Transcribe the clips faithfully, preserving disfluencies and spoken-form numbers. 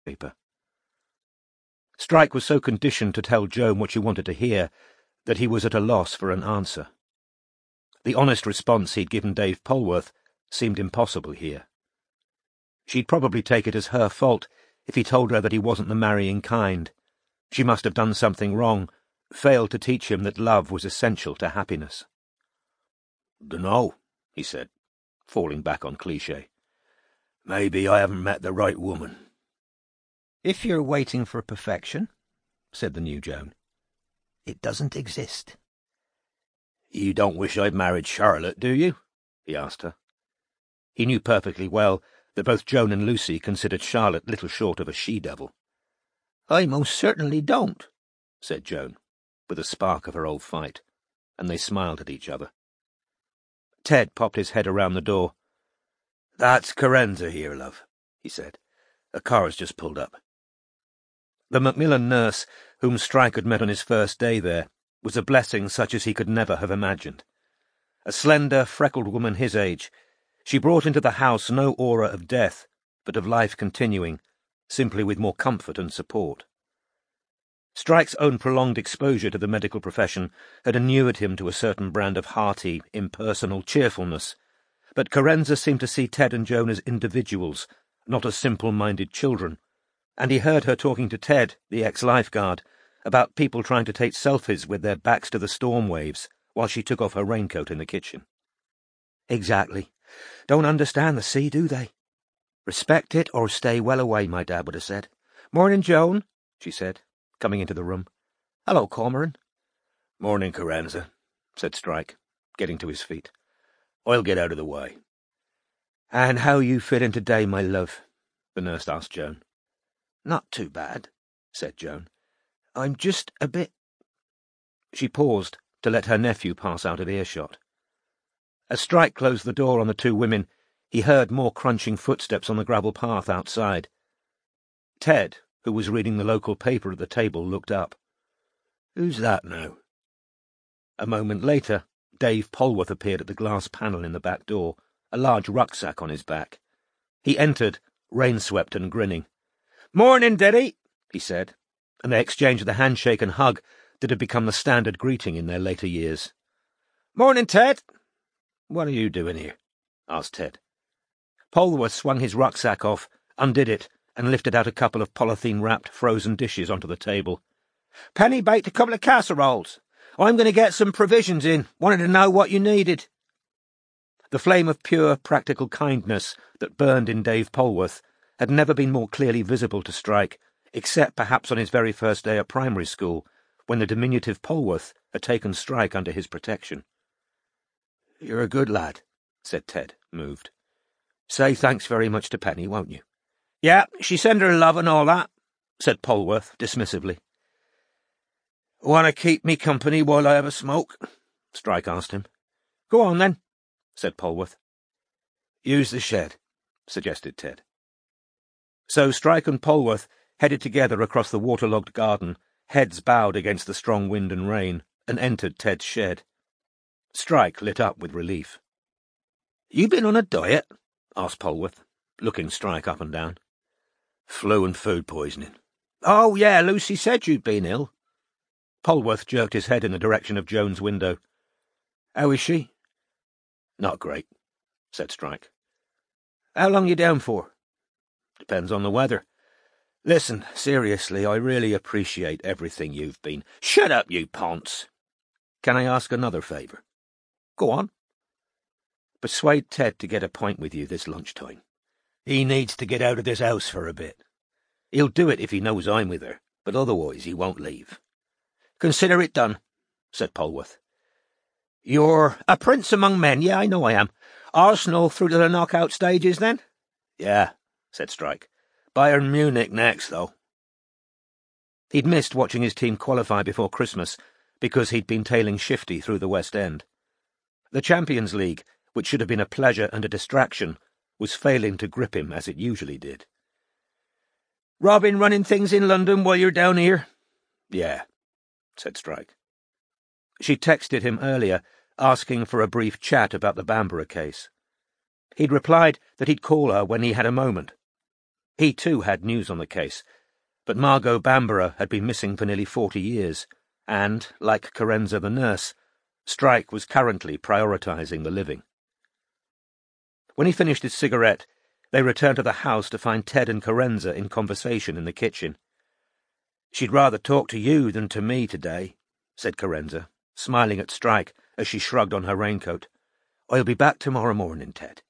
paper. Strike was so conditioned to tell Joan what she wanted to hear that he was at a loss for an answer. The honest response he'd given Dave Polwarth seemed impossible here. She'd probably take it as her fault if he told her that he wasn't the marrying kind. She must have done something wrong, failed to teach him that love was essential to happiness. "Dunno," he said, falling back on cliché. "Maybe I haven't met the right woman." "If you're waiting for perfection," said the new Joan, "it doesn't exist." "You don't wish I'd married Charlotte, do you?" he asked her. He knew perfectly well that both Joan and Lucy considered Charlotte little short of a she-devil. "I most certainly don't," said Joan, with a spark of her old fight, and they smiled at each other. Ted popped his head around the door. "That's Carenza here, love," he said. "A car's just pulled up." The Macmillan nurse, whom Strike had met on his first day there, was a blessing such as he could never have imagined. A slender, freckled woman his age, she brought into the house no aura of death, but of life continuing, simply with more comfort and support. Strike's own prolonged exposure to the medical profession had inured him to a certain brand of hearty, impersonal cheerfulness, but Carenza seemed to see Ted and Joan as individuals, not as simple-minded children, and he heard her talking to Ted, the ex-lifeguard, about people trying to take selfies with their backs to the storm waves while she took off her raincoat in the kitchen. "Exactly. Don't understand the sea, do they? Respect it or stay well away, my dad would have said. Morning, Joan," she said, coming into the room. "Hello, Cormoran." "Morning, Carenza," said Strike, getting to his feet. "I'll get out of the way." "And how you feeling today, my love?" the nurse asked Joan. "Not too bad," said Joan. "I'm just a bit—" She paused to let her nephew pass out of earshot. As Strike closed the door on the two women, he heard more crunching footsteps on the gravel path outside. Ted, who was reading the local paper at the table, looked up. "Who's that now?" A moment later, Dave Polwarth appeared at the glass panel in the back door, a large rucksack on his back. He entered, rain-swept and grinning. "Morning, Daddy," he said, and they exchanged the handshake and hug that had become the standard greeting in their later years. "Morning, Ted." "What are you doing here?" asked Ted. Polwarth swung his rucksack off, undid it, and lifted out a couple of polythene-wrapped frozen dishes onto the table. "Penny baked a couple of casseroles. I'm going to get some provisions in. Wanted to know what you needed." The flame of pure, practical kindness that burned in Dave Polwarth had never been more clearly visible to Strike, except perhaps on his very first day at primary school, when the diminutive Polwarth had taken Strike under his protection. "You're a good lad," said Ted, moved. "Say thanks very much to Penny, won't you?" "Yeah, she sent her love and all that," said Polwarth dismissively. "Want to keep me company while I have a smoke?" Strike asked him. "Go on, then," said Polwarth. "Use the shed," suggested Ted. So Strike and Polwarth headed together across the waterlogged garden, heads bowed against the strong wind and rain, and entered Ted's shed. Strike lit up with relief. "You been on a diet?" asked Polwarth, looking Strike up and down. "Flu and food poisoning." "Oh, yeah, Lucy said you'd been ill." Polwarth jerked his head in the direction of Joan's window. "How is she?" "Not great," said Strike. "How long you down for?" "Depends on the weather. Listen, seriously, I really appreciate everything you've been—" "Shut up, you ponce." "Can I ask another favour?" "Go on." "Persuade Ted to get a pint with you this lunchtime. He needs to get out of this house for a bit. He'll do it if he knows I'm with her, but otherwise he won't leave." "Consider it done," said Polwarth. "You're a prince among men. Yeah, I know I am. Arsenal through to the knockout stages, then?" "Yeah," said Strike. "Bayern Munich next, though." He'd missed watching his team qualify before Christmas because he'd been tailing Shifty through the West End. The Champions League, which should have been a pleasure and a distraction, was failing to grip him as it usually did. "Robin running things in London while you're down here?" "Yeah," said Strike. She texted him earlier, asking for a brief chat about the Bamborough case. He'd replied that he'd call her when he had a moment. He too had news on the case, but Margot Bamborough had been missing for nearly forty years, and, like Carenza the nurse, Strike was currently prioritising the living. When he finished his cigarette, they returned to the house to find Ted and Carenza in conversation in the kitchen. "She'd rather talk to you than to me today," said Carenza, smiling at Strike as she shrugged on her raincoat. "I'll be back tomorrow morning, Ted."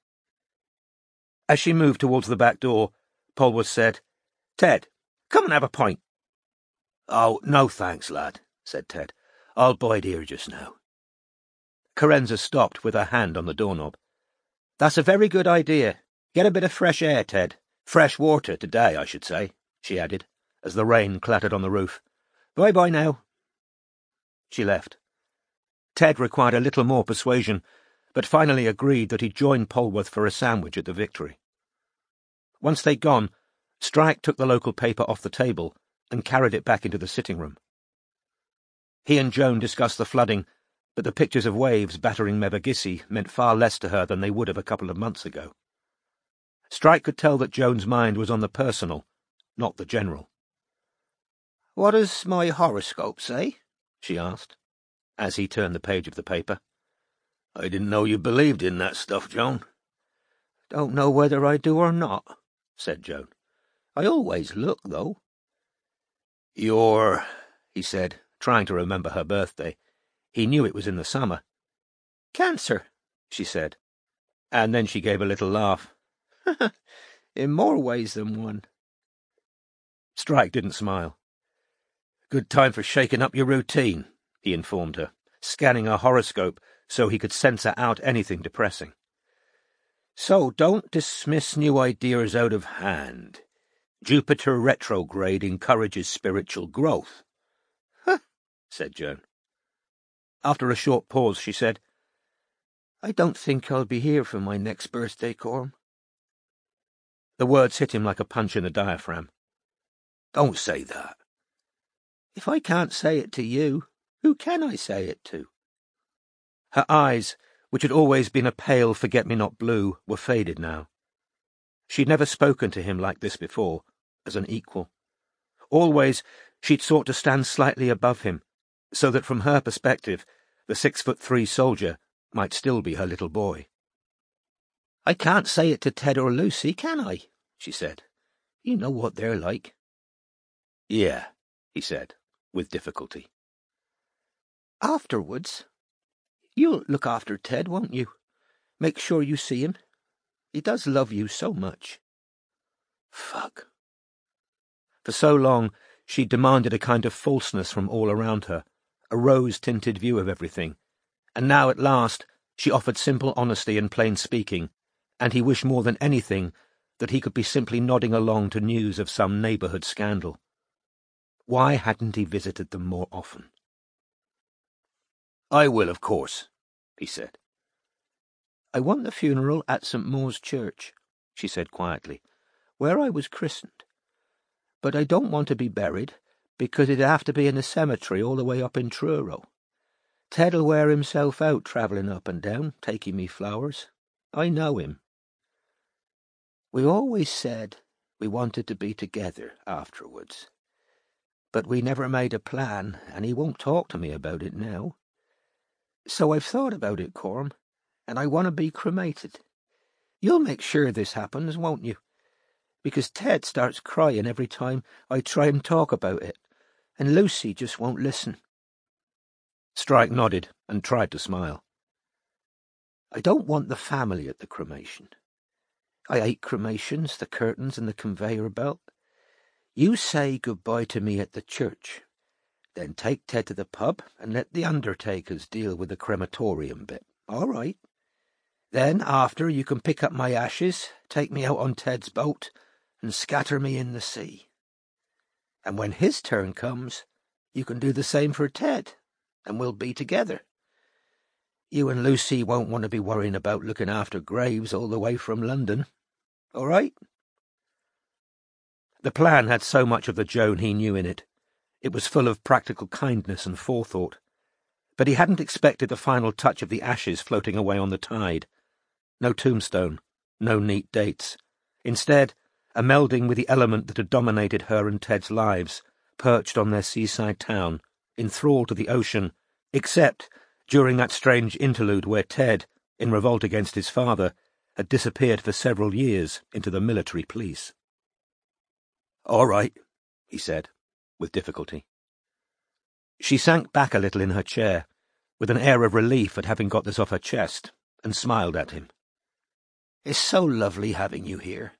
As she moved towards the back door, Polwarth said, "Ted, come and have a pint." "Oh, no thanks, lad," said Ted. "I'll bide here just now." Carenza stopped with her hand on the doorknob. "That's a very good idea. Get a bit of fresh air, Ted. Fresh water today, I should say," she added, as the rain clattered on the roof. "Bye-bye now." She left. Ted required a little more persuasion, but finally agreed that he'd join Polwarth for a sandwich at the Victory. Once they'd gone, Strike took the local paper off the table and carried it back into the sitting room. He and Joan discussed the flooding, but the pictures of waves battering Mevagissey meant far less to her than they would have a couple of months ago. Strike could tell that Joan's mind was on the personal, not the general. "What does my horoscope say?" she asked, as he turned the page of the paper. "I didn't know you believed in that stuff, Joan." "Don't know whether I do or not," said Joan. "I always look, though." "You're," he said, trying to remember her birthday. He knew it was in the summer. "Cancer," she said, and then she gave a little laugh. "In more ways than one." Strike didn't smile. "Good time for shaking up your routine," he informed her, scanning her horoscope so he could censor out anything depressing. "So don't dismiss new ideas out of hand. Jupiter retrograde encourages spiritual growth." "Huh," said Joan. After a short pause, she said, "I don't think I'll be here for my next birthday, Corm." The words hit him like a punch in the diaphragm. "Don't say that." "If I can't say it to you, who can I say it to?" Her eyes, which had always been a pale forget-me-not blue, were faded now. She'd never spoken to him like this before, as an equal. Always she'd sought to stand slightly above him, so that from her perspective the six-foot-three soldier might still be her little boy. "I can't say it to Ted or Lucy, can I?" she said. "You know what they're like." "Yeah," he said, with difficulty. "Afterwards, you'll look after Ted, won't you? Make sure you see him. He does love you so much." Fuck. For so long she'd demanded a kind of falseness from all around her, a rose-tinted view of everything, and now at last she offered simple honesty and plain speaking, and he wished more than anything that he could be simply nodding along to news of some neighbourhood scandal. Why hadn't he visited them more often? "I will, of course," he said. "I want the funeral at Saint Maur's Church," she said quietly, "where I was christened. But I don't want to be buried, because it'd have to be in a cemetery all the way up in Truro. Ted'll wear himself out travelling up and down, taking me flowers. I know him. We always said we wanted to be together afterwards. But we never made a plan, and he won't talk to me about it now. So I've thought about it, Corm, and I want to be cremated. You'll make sure this happens, won't you? Because Ted starts crying every time I try and talk about it, and Lucy just won't listen." Strike nodded and tried to smile. "I don't want the family at the cremation. I hate cremations, the curtains and the conveyor belt. You say goodbye to me at the church, then take Ted to the pub and let the undertakers deal with the crematorium bit. All right. Then after you can pick up my ashes, take me out on Ted's boat and scatter me in the sea. And when his turn comes, you can do the same for Ted, and we'll be together. You and Lucy won't want to be worrying about looking after graves all the way from London. All right?" The plan had so much of the Joan he knew in it. It was full of practical kindness and forethought. But he hadn't expected the final touch of the ashes floating away on the tide. No tombstone, no neat dates. Instead, a melding with the element that had dominated her and Ted's lives, perched on their seaside town, enthralled to the ocean, except during that strange interlude where Ted, in revolt against his father, had disappeared for several years into the military police. "All right," he said, with difficulty. She sank back a little in her chair, with an air of relief at having got this off her chest, and smiled at him. "It's so lovely having you here."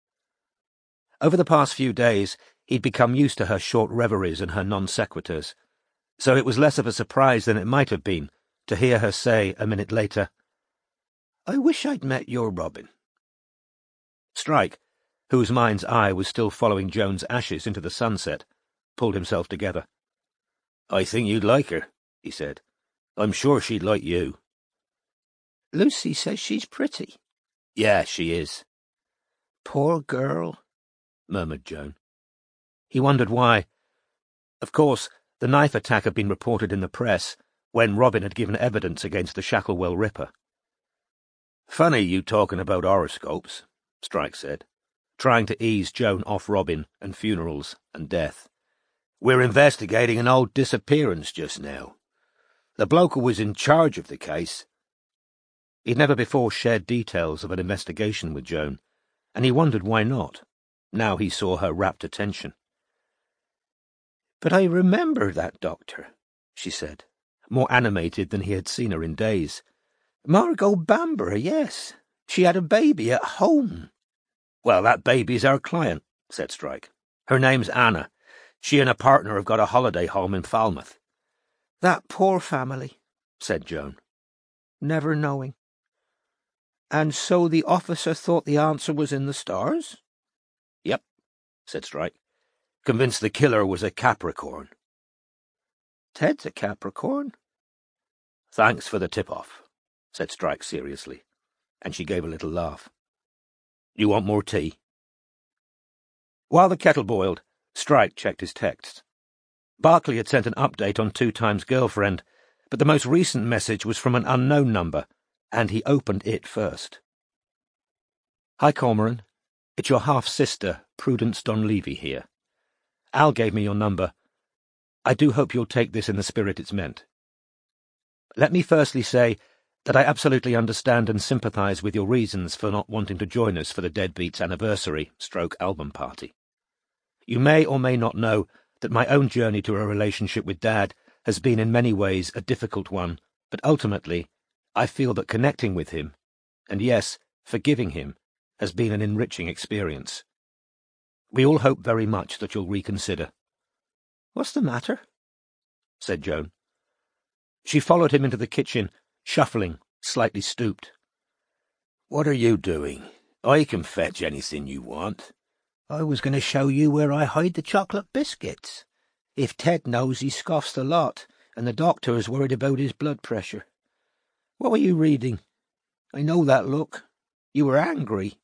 Over the past few days, he'd become used to her short reveries and her non-sequiturs, so it was less of a surprise than it might have been to hear her say, a minute later, "I wish I'd met your Robin." Strike, whose mind's eye was still following Joan's ashes into the sunset, pulled himself together. "I think you'd like her," he said. "I'm sure she'd like you." "Lucy says she's pretty." "Yeah, she is." "Poor girl," murmured Joan. He wondered why. Of course, the knife attack had been reported in the press when Robin had given evidence against the Shacklewell Ripper. "Funny you talking about horoscopes," Strike said, trying to ease Joan off Robin and funerals and death. "We're investigating an old disappearance just now. The bloke who was in charge of the case—" He'd never before shared details of an investigation with Joan, and he wondered why not, now he saw her rapt attention. "But I remember that doctor," she said, more animated than he had seen her in days. "Margot Bamborough, yes. She had a baby at home." "Well, that baby's our client," said Strike. "Her name's Anna. She and a partner have got a holiday home in Falmouth." "That poor family," said Joan, never knowing. "And so the officer thought the answer was in the stars?" "Yep," said Strike. "Convinced the killer was a Capricorn." "Ted's a Capricorn." "Thanks for the tip-off," said Strike seriously, and she gave a little laugh. "You want more tea?" While the kettle boiled, Strike checked his texts. Barclay had sent an update on Two Times' girlfriend, but the most recent message was from an unknown number, and he opened it first. "Hi, Cormoran. It's your half-sister, Prudence Donlevy, here. Al gave me your number. I do hope you'll take this in the spirit it's meant. Let me firstly say that I absolutely understand and sympathise with your reasons for not wanting to join us for the Deadbeats anniversary stroke album party. You may or may not know that my own journey to a relationship with Dad has been in many ways a difficult one, but ultimately I feel that connecting with him, and yes, forgiving him, has been an enriching experience. We all hope very much that you'll reconsider." "What's the matter?" said Joan. She followed him into the kitchen, shuffling, slightly stooped. "What are you doing? I can fetch anything you want." "I was going to show you where I hide the chocolate biscuits. If Ted knows, he scoffs the lot, and the doctor is worried about his blood pressure. What were you reading? I know that look. You were angry."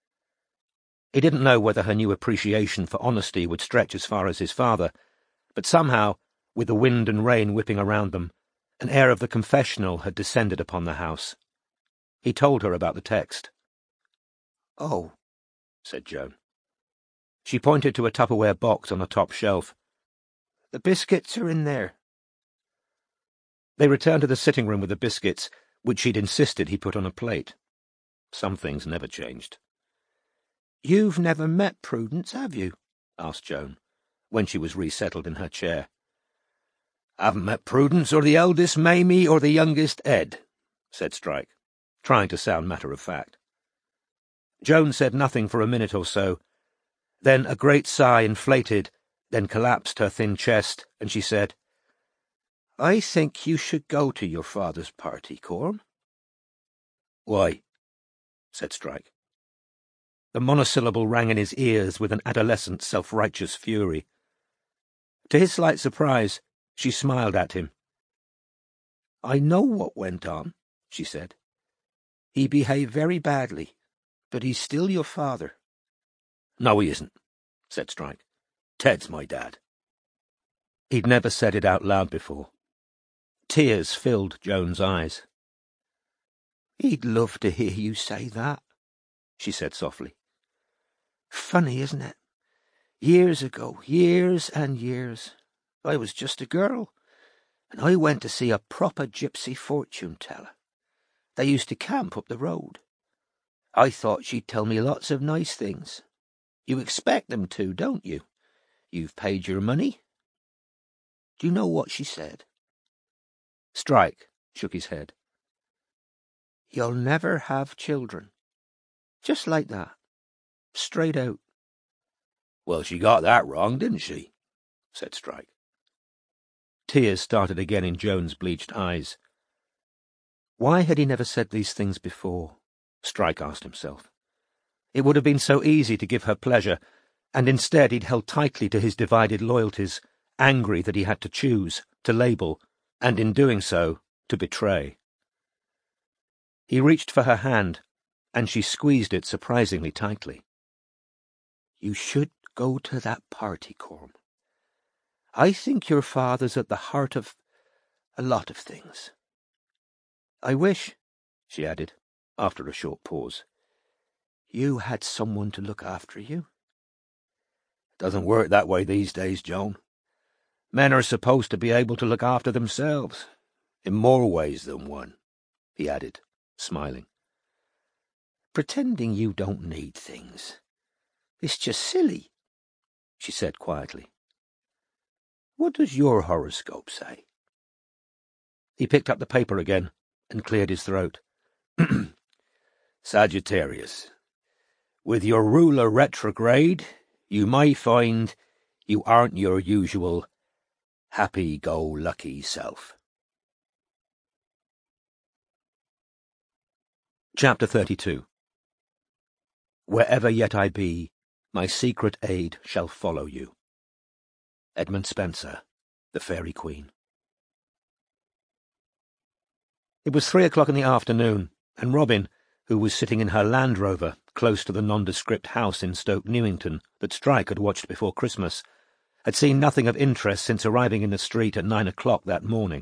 He didn't know whether her new appreciation for honesty would stretch as far as his father, but somehow, with the wind and rain whipping around them, an air of the confessional had descended upon the house. He told her about the text. "Oh," said Joan. She pointed to a Tupperware box on the top shelf. "The biscuits are in there." They returned to the sitting room with the biscuits, which she'd insisted he put on a plate. Some things never changed. "You've never met Prudence, have you?" asked Joan, when she was resettled in her chair. "Haven't met Prudence or the eldest Mamie or the youngest Ed," said Strike, trying to sound matter-of-fact. Joan said nothing for a minute or so. Then a great sigh inflated, then collapsed her thin chest, and she said, "I think you should go to your father's party, Corm." "Why?" said Strike. The monosyllable rang in his ears with an adolescent self-righteous fury. To his slight surprise, she smiled at him. "I know what went on," she said. "He behaved very badly, but he's still your father." "No, he isn't," said Strike. "Ted's my dad." He'd never said it out loud before. Tears filled Joan's eyes. "He'd love to hear you say that," she said softly. Funny, isn't it? Years ago, years and years, I was just a girl, and I went to see a proper gypsy fortune-teller. They used to camp up the road. I thought she'd tell me lots of nice things. You expect them to, don't you? You've paid your money. Do you know what she said? Strike shook his head. You'll never have children. Just like that. Straight out. Well, she got that wrong, didn't she? Said Strike. Tears started again in Joan's bleached eyes. Why had he never said these things before? Strike asked himself. It would have been so easy to give her pleasure, and instead he'd held tightly to his divided loyalties, angry that he had to choose, to label, and in doing so, to betray. He reached for her hand, and she squeezed it surprisingly tightly. You should go to that party, Corm. I think your father's at the heart of a lot of things. I wish, she added, after a short pause, you had someone to look after you. It doesn't work that way these days, Joan. Men are supposed to be able to look after themselves, in more ways than one, he added, smiling. Pretending you don't need things. It's just silly, she said quietly. What does your horoscope say? He picked up the paper again and cleared his throat. Sagittarius. With your ruler retrograde, you may find you aren't your usual happy-go-lucky self. Chapter thirty-two. Wherever yet I be, my secret aid shall follow you. Edmund Spenser, The Fairy Queen. It was three o'clock in the afternoon, and Robin, who was sitting in her Land Rover close to the nondescript house in Stoke Newington that Strike had watched before Christmas, had seen nothing of interest since arriving in the street at nine o'clock that morning.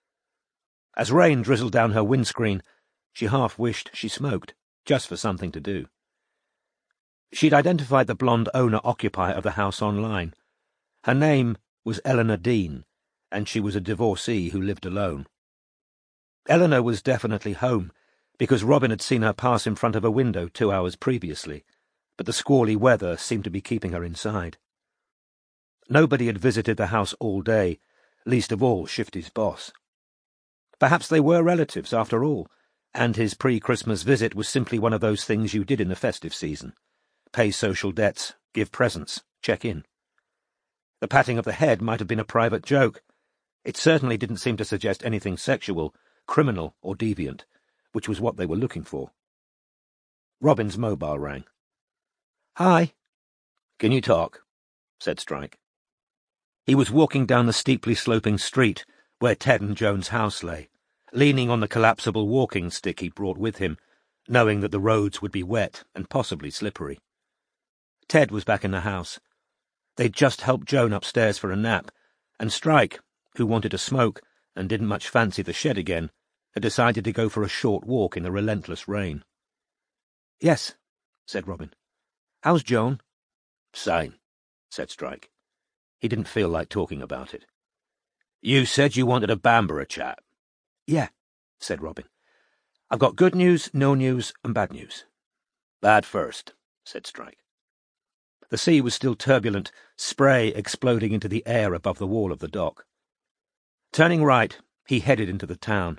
As rain drizzled down her windscreen, she half wished she smoked, just for something to do. She'd identified the blonde owner-occupier of the house online. Her name was Eleanor Dean, and she was a divorcee who lived alone. Eleanor was definitely home, because Robin had seen her pass in front of a window two hours previously, but the squally weather seemed to be keeping her inside. Nobody had visited the house all day, least of all Shifty's boss. Perhaps they were relatives, after all, and his pre-Christmas visit was simply one of those things you did in the festive season. Pay social debts, give presents, check in. The patting of the head might have been a private joke. It certainly didn't seem to suggest anything sexual, criminal or deviant, which was what they were looking for. Robin's mobile rang. Hi. Can you talk? Said Strike. He was walking down the steeply sloping street where Ted and Joan's house lay, leaning on the collapsible walking stick he'd brought with him, knowing that the roads would be wet and possibly slippery. Ted was back in the house. They'd just helped Joan upstairs for a nap, and Strike, who wanted to smoke and didn't much fancy the shed again, had decided to go for a short walk in the relentless rain. Yes, said Robin. How's Joan? Sane, said Strike. He didn't feel like talking about it. You said you wanted a Bamborough chat. Yeah, said Robin. I've got good news, no news, and bad news. Bad first, said Strike. The sea was still turbulent, spray exploding into the air above the wall of the dock. Turning right, he headed into the town.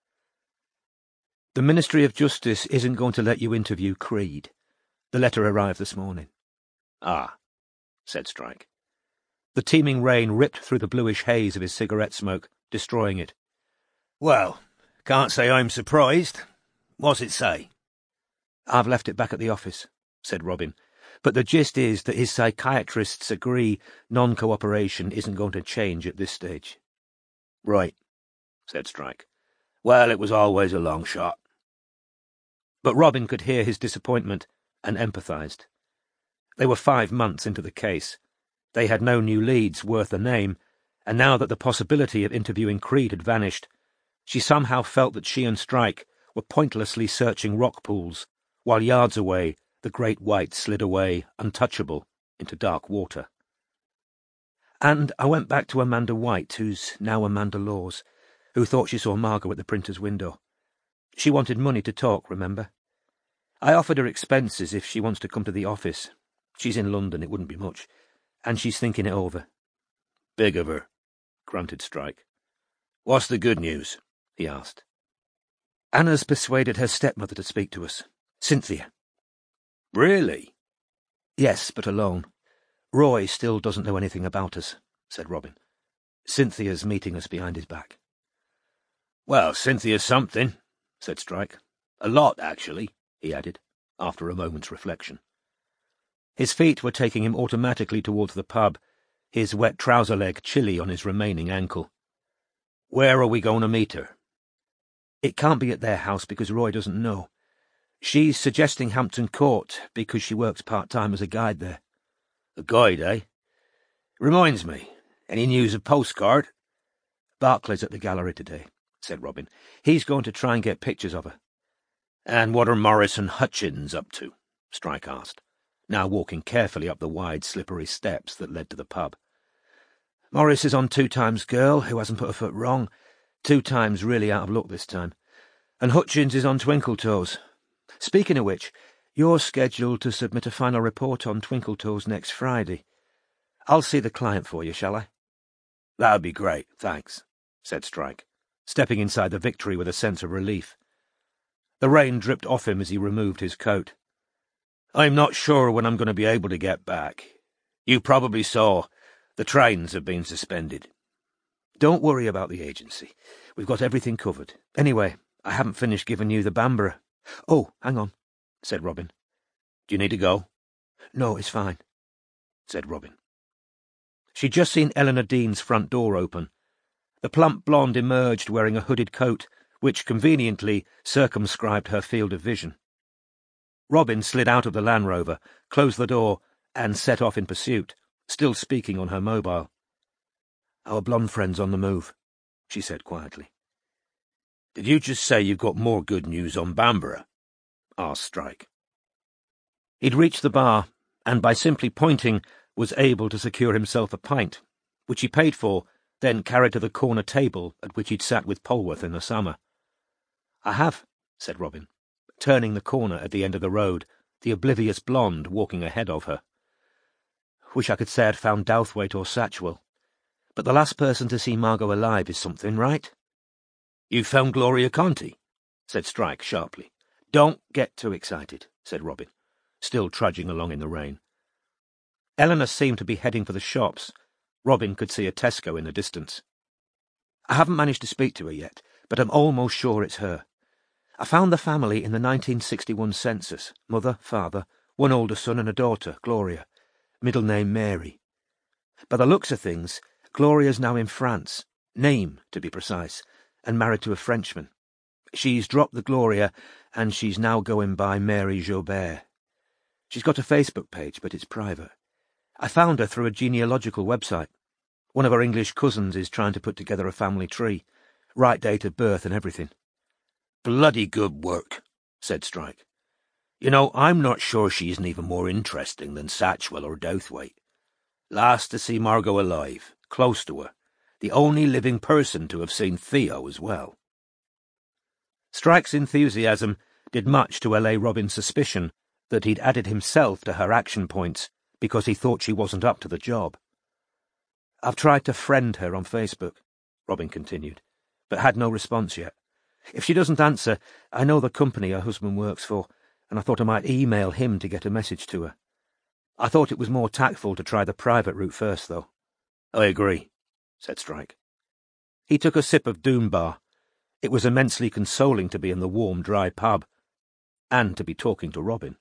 The Ministry of Justice isn't going to let you interview Creed. The letter arrived this morning. Ah, said Strike. The teeming rain ripped through the bluish haze of his cigarette smoke, destroying it. Well, can't say I'm surprised. What's it say? I've left it back at the office, said Robin, but the gist is that his psychiatrists agree non-cooperation isn't going to change at this stage. Right, said Strike. Well, it was always a long shot. But Robin could hear his disappointment and empathised. They were five months into the case. They had no new leads worth a name, and now that the possibility of interviewing Creed had vanished, she somehow felt that she and Strike were pointlessly searching rock pools, while yards away the great white slid away, untouchable, into dark water. And I went back to Amanda White, who's now Amanda Laws, who thought she saw Margot at the printer's window. She wanted money to talk, remember? I offered her expenses if she wants to come to the office. She's in London, it wouldn't be much, and she's thinking it over. Big of her, grunted Strike. What's the good news? He asked. Anna's persuaded her stepmother to speak to us. Cynthia. Really? Yes, but alone. Roy still doesn't know anything about us, said Robin. Cynthia's meeting us behind his back. Well, Cynthia's something, said Strike. A lot, actually, he added, after a moment's reflection. His feet were taking him automatically towards the pub, his wet trouser leg chilly on his remaining ankle. Where are we going to meet her? It can't be at their house because Roy doesn't know. She's suggesting Hampton Court because she works part-time as a guide there. A guide, eh? Reminds me, any news of Postcard? Barclay's at the gallery today, said Robin. He's going to try and get pictures of her. And what are Morris and Hutchins up to? Strike asked, now walking carefully up the wide, slippery steps that led to the pub. Morris is on Two Times Girl, who hasn't put a foot wrong. Two Times really out of luck this time. And Hutchins is on Twinkletoes. Speaking of which, you're scheduled to submit a final report on Twinkletoes next Friday. I'll see the client for you, shall I? That'd be great, thanks, said Strike, stepping inside the Victory with a sense of relief. The rain dripped off him as he removed his coat. I'm not sure when I'm going to be able to get back. You probably saw the trains have been suspended. Don't worry about the agency. We've got everything covered. Anyway, I haven't finished giving you the Bamborough. Oh, hang on, said Robin. Do you need to go? No, it's fine, said Robin. She'd just seen Eleanor Dean's front door open. The plump blonde emerged wearing a hooded coat, which conveniently circumscribed her field of vision. Robin slid out of the Land Rover, closed the door, and set off in pursuit, still speaking on her mobile. Our blonde friend's on the move, she said quietly. Did you just say you've got more good news on Bamborough? Asked Strike. He'd reached the bar, and by simply pointing was able to secure himself a pint, which he paid for, then carried to the corner table at which he'd sat with Polwarth in the summer. I have, said Robin, turning the corner at the end of the road, the oblivious blonde walking ahead of her. Wish I could say I'd found Douthwaite or Satchwell. But the last person to see Margot alive is something, right? You found Gloria Conti? Said Strike sharply. Don't get too excited, said Robin, still trudging along in the rain. Eleanor seemed to be heading for the shops. Robin could see a Tesco in the distance. I haven't managed to speak to her yet, but I'm almost sure it's her. I found the family in the nineteen sixty-one census, mother, father, one older son and a daughter, Gloria, middle name Mary. By the looks of things, Gloria's now in France, Nîmes to be precise, and married to a Frenchman. She's dropped the Gloria, and she's now going by Mary Jobert. She's got a Facebook page, but it's private. I found her through a genealogical website. One of her English cousins is trying to put together a family tree, right date of birth and everything. Bloody good work, said Strike. You know, I'm not sure she isn't even more interesting than Satchwell or Douthwaite. Last to see Margot alive, close to her, the only living person to have seen Theo as well. Strike's enthusiasm did much to allay Robin's suspicion that he'd added himself to her action points because he thought she wasn't up to the job. I've tried to friend her on Facebook, Robin continued, but had no response yet. If she doesn't answer, I know the company her husband works for, and I thought I might email him to get a message to her. I thought it was more tactful to try the private route first, though. I agree, said Strike. He took a sip of Doombar. It was immensely consoling to be in the warm, dry pub, and to be talking to Robin.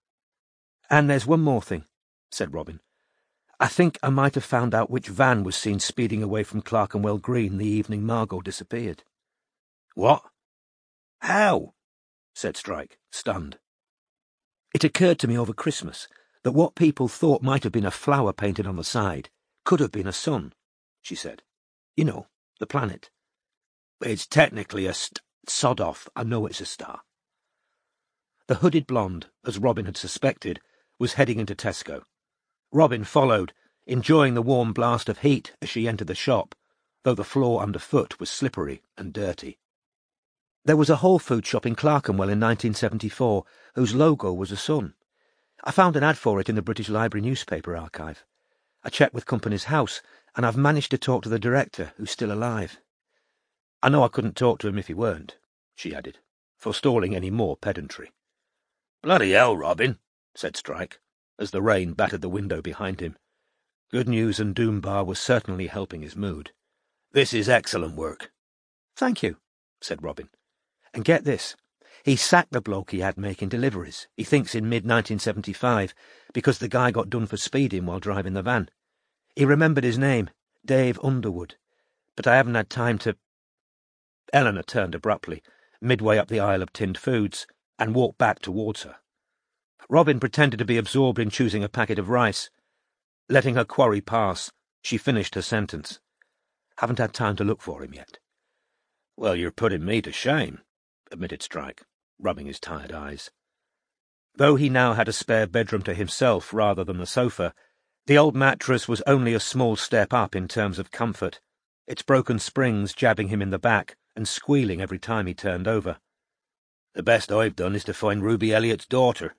And there's one more thing, said Robin. I think I might have found out which van was seen speeding away from Clerkenwell Green the evening Margot disappeared. What? How? Said Strike, stunned. It occurred to me over Christmas that what people thought might have been a flower painted on the side could have been a sun, she said. You know, the planet. It's technically a st- Sod off, I know it's a star. The hooded blonde, as Robin had suspected, was heading into Tesco. Robin followed, enjoying the warm blast of heat as she entered the shop, though the floor underfoot was slippery and dirty. There was a Whole Foods shop in Clerkenwell in nineteen seventy-four, whose logo was a sun. I found an ad for it in the British Library newspaper archive. I checked with Company's House, and I've managed to talk to the director, who's still alive. I know I couldn't talk to him if he weren't, she added, forestalling any more pedantry. Bloody hell, Robin, said Strike, as the rain battered the window behind him. Good News and Doombar was certainly helping his mood. This is excellent work. Thank you, said Robin. And get this. He sacked the bloke he had making deliveries, he thinks in mid nineteen seventy-five, because the guy got done for speeding while driving the van. He remembered his name, Dave Underwood, but I haven't had time to... Eleanor turned abruptly, midway up the aisle of tinned foods, and walked back towards her. Robin pretended to be absorbed in choosing a packet of rice. Letting her quarry pass, she finished her sentence. Haven't had time to look for him yet. Well, you're putting me to shame, admitted Strike, rubbing his tired eyes. Though he now had a spare bedroom to himself rather than the sofa, the old mattress was only a small step up in terms of comfort, its broken springs jabbing him in the back and squealing every time he turned over. The best I've done is to find Ruby Elliott's daughter.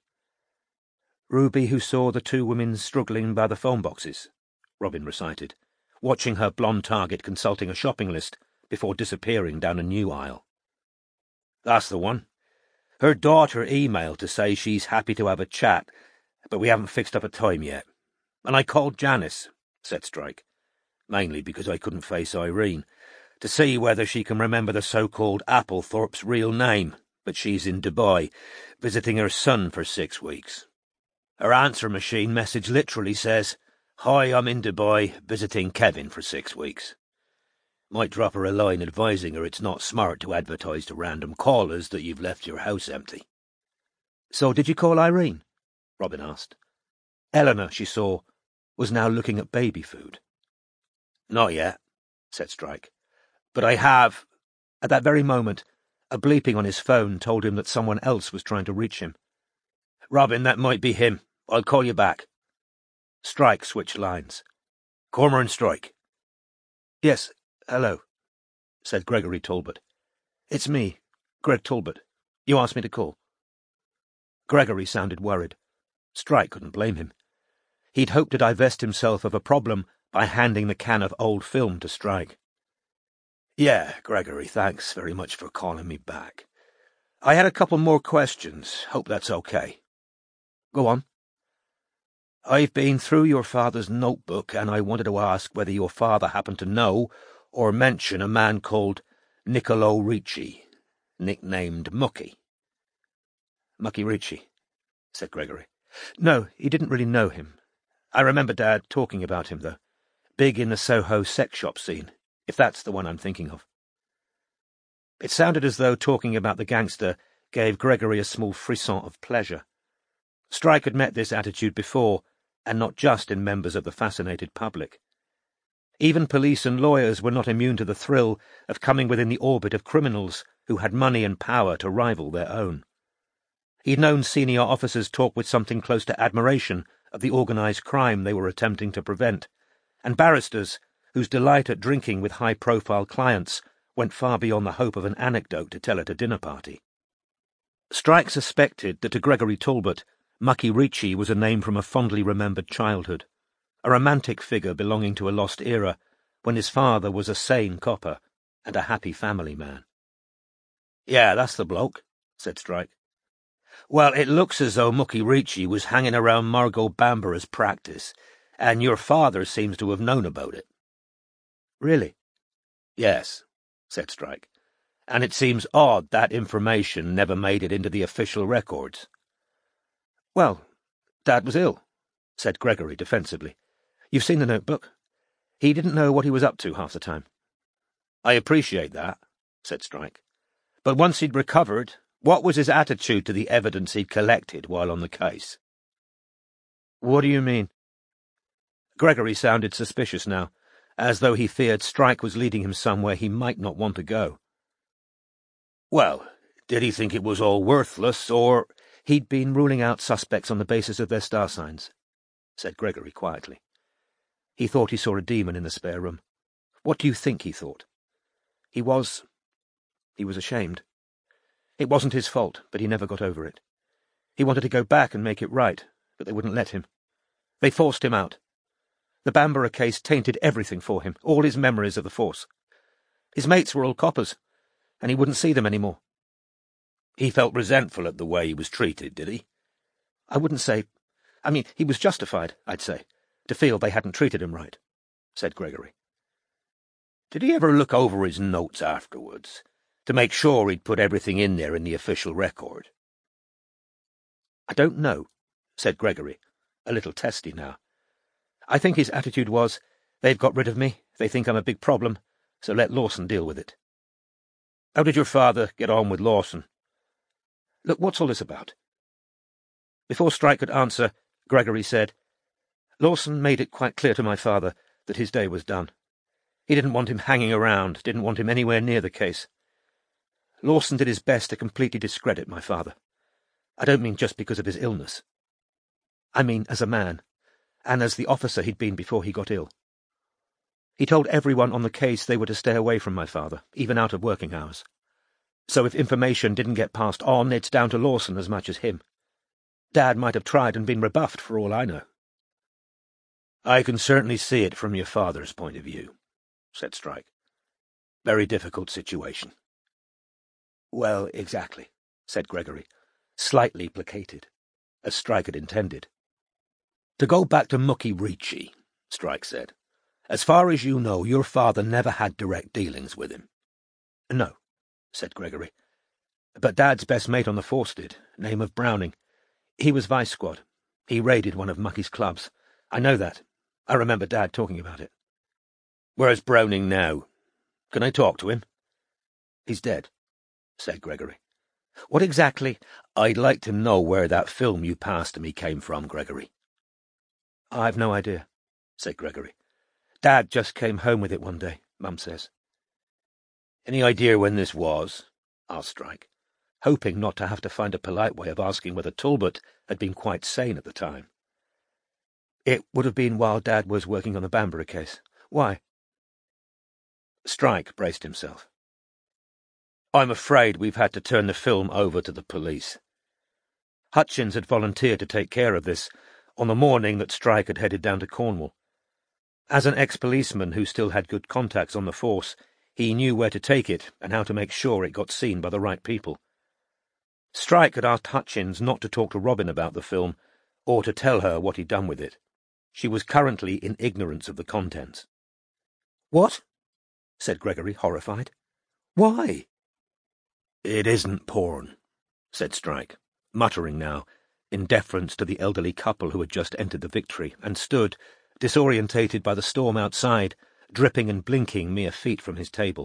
Ruby who saw the two women struggling by the phone boxes, Robin recited, watching her blonde target consulting a shopping list before disappearing down a new aisle. That's the one. Her daughter emailed to say she's happy to have a chat, but we haven't fixed up a time yet. And I called Janice, said Strike, mainly because I couldn't face Irene, to see whether she can remember the so-called Applethorpe's real name, but she's in Dubai, visiting her son for six weeks. Her answer machine message literally says, "Hi, I'm in Dubai, visiting Kevin for six weeks." Might drop her a line advising her it's not smart to advertise to random callers that you've left your house empty. So did you call Irene? Robin asked. Eleanor, she saw, was now looking at baby food. Not yet, said Strike. But I have... At that very moment, a bleeping on his phone told him that someone else was trying to reach him. Robin, that might be him. I'll call you back. Strike switched lines. Cormoran Strike. Yes, hello, said Gregory Talbot. It's me, Greg Talbot. You asked me to call. Gregory sounded worried. Strike couldn't blame him. He'd hoped to divest himself of a problem by handing the can of old film to Strike. Yeah, Gregory, thanks very much for calling me back. I had a couple more questions. Hope that's okay. Go on. I've been through your father's notebook, and I wanted to ask whether your father happened to know or mention a man called Niccolo Ricci, nicknamed Mucky. Mucky Ricci, said Gregory. No, he didn't really know him. I remember Dad talking about him, though. Big in the Soho sex shop scene, if that's the one I'm thinking of. It sounded as though talking about the gangster gave Gregory a small frisson of pleasure. Strike had met this attitude before, and not just in members of the fascinated public. Even police and lawyers were not immune to the thrill of coming within the orbit of criminals who had money and power to rival their own. He'd known senior officers talk with something close to admiration of the organised crime they were attempting to prevent, and barristers whose delight at drinking with high-profile clients went far beyond the hope of an anecdote to tell at a dinner party. Strike suspected that to Gregory Talbot, Mucky Ricci was a name from a fondly remembered childhood, a romantic figure belonging to a lost era when his father was a sane copper and a happy family man. Yeah, that's the bloke, said Strike. Well, it looks as though Mucky Ricci was hanging around Margot Bambora's practice, and your father seems to have known about it. Really? Yes, said Strike, and it seems odd that information never made it into the official records. Well, Dad was ill, said Gregory defensively. You've seen the notebook. He didn't know what he was up to half the time. I appreciate that, said Strike. But once he'd recovered, what was his attitude to the evidence he'd collected while on the case? What do you mean? Gregory sounded suspicious now, as though he feared Strike was leading him somewhere he might not want to go. Well, did he think it was all worthless, or He'd been ruling out suspects on the basis of their star signs, said Gregory quietly. He thought he saw a demon in the spare room. What do you think he thought? He was... he was ashamed. It wasn't his fault, but he never got over it. He wanted to go back and make it right, but they wouldn't let him. They forced him out. The Bamborough case tainted everything for him, all his memories of the Force. His mates were all coppers, and he wouldn't see them anymore. He felt resentful at the way he was treated, did he? I wouldn't say... I mean, he was justified, I'd say, to feel they hadn't treated him right, said Gregory. Did he ever look over his notes afterwards, to make sure he'd put everything in there in the official record? I don't know, said Gregory, a little testy now. I think his attitude was, they've got rid of me, they think I'm a big problem, so let Lawson deal with it. How did your father get on with Lawson? Look, what's all this about? Before Strike could answer, Gregory said, Lawson made it quite clear to my father that his day was done. He didn't want him hanging around, didn't want him anywhere near the case. Lawson did his best to completely discredit my father. I don't mean just because of his illness. I mean as a man, and as the officer he'd been before he got ill. He told everyone on the case they were to stay away from my father, even out of working hours. So if information didn't get passed on, it's down to Lawson as much as him. Dad might have tried and been rebuffed for all I know. I can certainly see it from your father's point of view, said Strike. Very difficult situation. Well, exactly, said Gregory, slightly placated, as Strike had intended. To go back to Mucky Ricci, Strike said, as far as you know, your father never had direct dealings with him. No, said Gregory. But Dad's best mate on the force did, name of Browning. He was vice squad. He raided one of Mucky's clubs. I know that. I remember Dad talking about it. Where's Browning now? Can I talk to him? He's dead, said Gregory. What exactly? I'd like to know where that film you passed to me came from, Gregory. I've no idea, said Gregory. Dad just came home with it one day, Mum says. Any idea when this was? Asked Strike, hoping not to have to find a polite way of asking whether Talbot had been quite sane at the time. It would have been while Dad was working on the Bamborough case. Why? Strike braced himself. I'm afraid we've had to turn the film over to the police. Hutchins had volunteered to take care of this on the morning that Strike had headed down to Cornwall. As an ex-policeman who still had good contacts on the force, he knew where to take it and how to make sure it got seen by the right people. Strike had asked Hutchins not to talk to Robin about the film or to tell her what he'd done with it. She was currently in ignorance of the contents. What? Said Gregory, horrified. Why? It isn't porn, said Strike, muttering now, in deference to the elderly couple who had just entered the Victory and stood, disorientated by the storm outside, dripping and blinking mere feet from his table.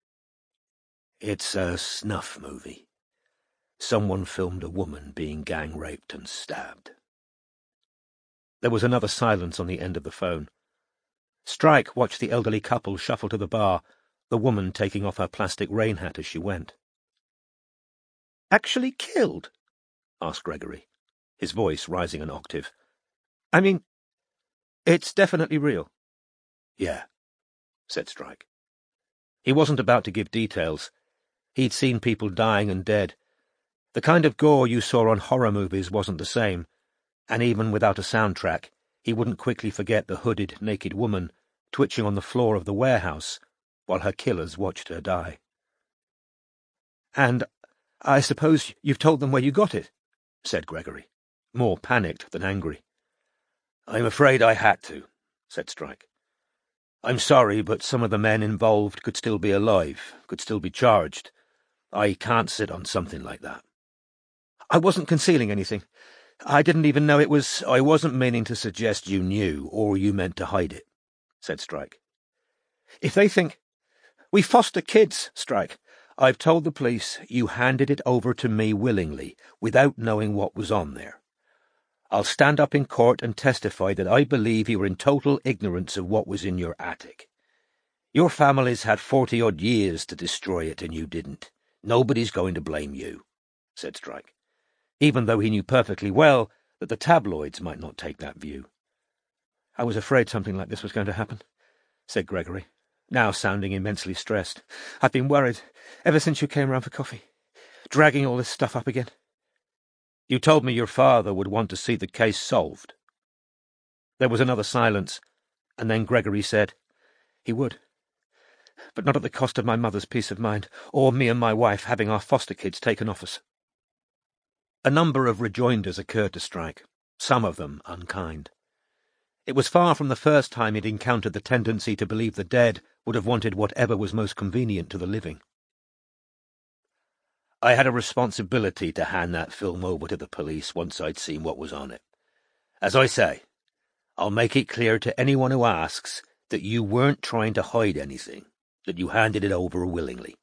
It's a snuff movie. Someone filmed a woman being gang-raped and stabbed. There was another silence on the end of the phone. Strike watched the elderly couple shuffle to the bar, the woman taking off her plastic rain hat as she went. Actually killed? Asked Gregory, his voice rising an octave. I mean, it's definitely real. Yeah, said Strike. He wasn't about to give details. He'd seen people dying and dead. The kind of gore you saw on horror movies wasn't the same, and even without a soundtrack, he wouldn't quickly forget the hooded, naked woman twitching on the floor of the warehouse while her killers watched her die. And I suppose you've told them where you got it, said Gregory, more panicked than angry. I'm afraid I had to, said Strike. I'm sorry, but some of the men involved could still be alive, could still be charged. I can't sit on something like that. I wasn't concealing anything. I didn't even know it was... I wasn't meaning to suggest you knew, or you meant to hide it, said Strike. If they think... We foster kids, Strike. I've told the police you handed it over to me willingly, without knowing what was on there. I'll stand up in court and testify that I believe you were in total ignorance of what was in your attic. Your family's had forty-odd years to destroy it, and you didn't. Nobody's going to blame you, said Strike. even though he knew perfectly well that the tabloids might not take that view. "I was afraid something like this was going to happen," said Gregory, now sounding immensely stressed. "I've been worried ever since you came round for coffee, dragging all this stuff up again." "You told me your father would want to see the case solved." There was another silence, and then Gregory said, "He would, but not at the cost of my mother's peace of mind, or me and my wife having our foster kids taken off us." A number of rejoinders occurred to Strike, some of them unkind. It was far from the first time he'd encountered the tendency to believe the dead would have wanted whatever was most convenient to the living. "I had a responsibility to hand that film over to the police once I'd seen what was on it. As I say, I'll make it clear to anyone who asks that you weren't trying to hide anything, that you handed it over willingly."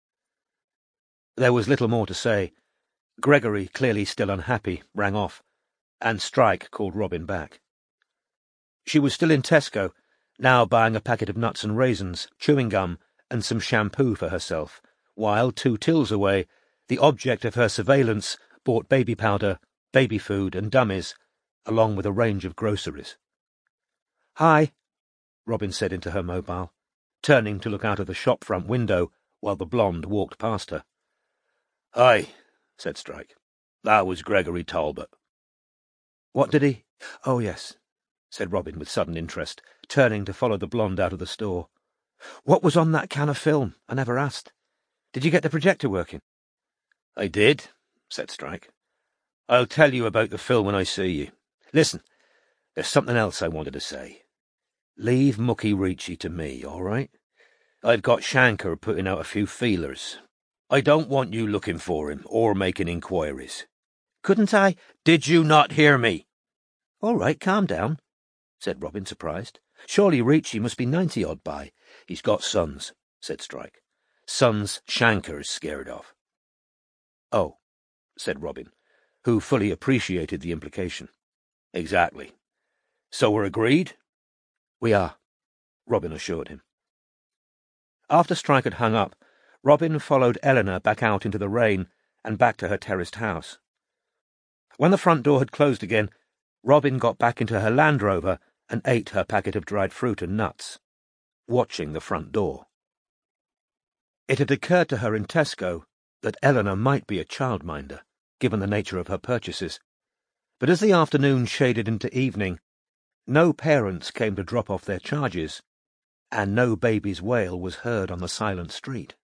There was little more to say. Gregory, clearly still unhappy, rang off, and Strike called Robin back. She was still in Tesco, now buying a packet of nuts and raisins, chewing gum, and some shampoo for herself, while, two tills away, the object of her surveillance bought baby powder, baby food, and dummies, along with a range of groceries. "Hi," Robin said into her mobile, turning to look out of the shop front window while the blonde walked past her. "Hi," said Strike. "That was Gregory Talbot." "What did he—" "Oh, yes," said Robin with sudden interest, turning to follow the blonde out of the store. "What was on that can of film? I never asked. Did you get the projector working?" "I did," said Strike. "I'll tell you about the film when I see you. Listen, there's something else I wanted to say. Leave Mucky Reachy to me, all right? I've got Shanker putting out a few feelers. I don't want you looking for him or making inquiries." "Couldn't I—" "Did you not hear me?" "All right, calm down," said Robin, surprised. "Surely Reachy must be ninety-odd by." "He's got sons," said Strike. "Sons Shanker's scared of." "Oh," said Robin, who fully appreciated the implication. "Exactly. So we're agreed?" "We are," Robin assured him. After Strike had hung up, Robin followed Eleanor back out into the rain and back to her terraced house. When the front door had closed again, Robin got back into her Land Rover and ate her packet of dried fruit and nuts, watching the front door. It had occurred to her in Tesco that Eleanor might be a childminder, given the nature of her purchases, but as the afternoon shaded into evening, no parents came to drop off their charges, and no baby's wail was heard on the silent street.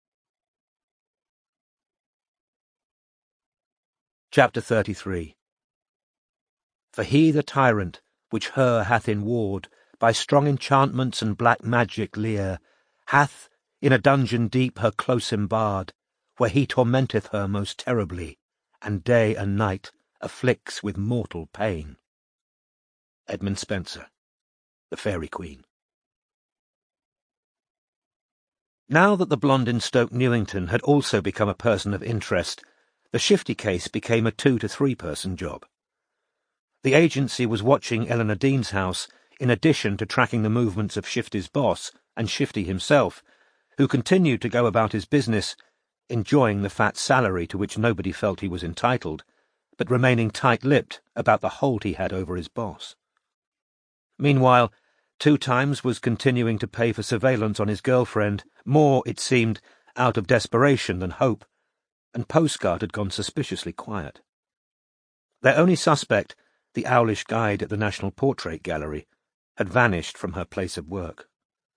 Chapter thirty-three. For he the tyrant, which her hath in ward, by strong enchantments and black magic leer, hath in a dungeon deep her close embarred, where he tormenteth her most terribly, and day and night afflicts with mortal pain. Edmund Spenser, The Fairy Queen. Now that the blonde in Stoke Newington had also become a person of interest, the Shifty case became a two- to three-person job. The agency was watching Eleanor Dean's house, in addition to tracking the movements of Shifty's boss and Shifty himself, who continued to go about his business, enjoying the fat salary to which nobody felt he was entitled, but remaining tight-lipped about the hold he had over his boss. Meanwhile, Two Times was continuing to pay for surveillance on his girlfriend, more, it seemed, out of desperation than hope, and Postcard had gone suspiciously quiet. Their only suspect, the owlish guide at the National Portrait Gallery, had vanished from her place of work.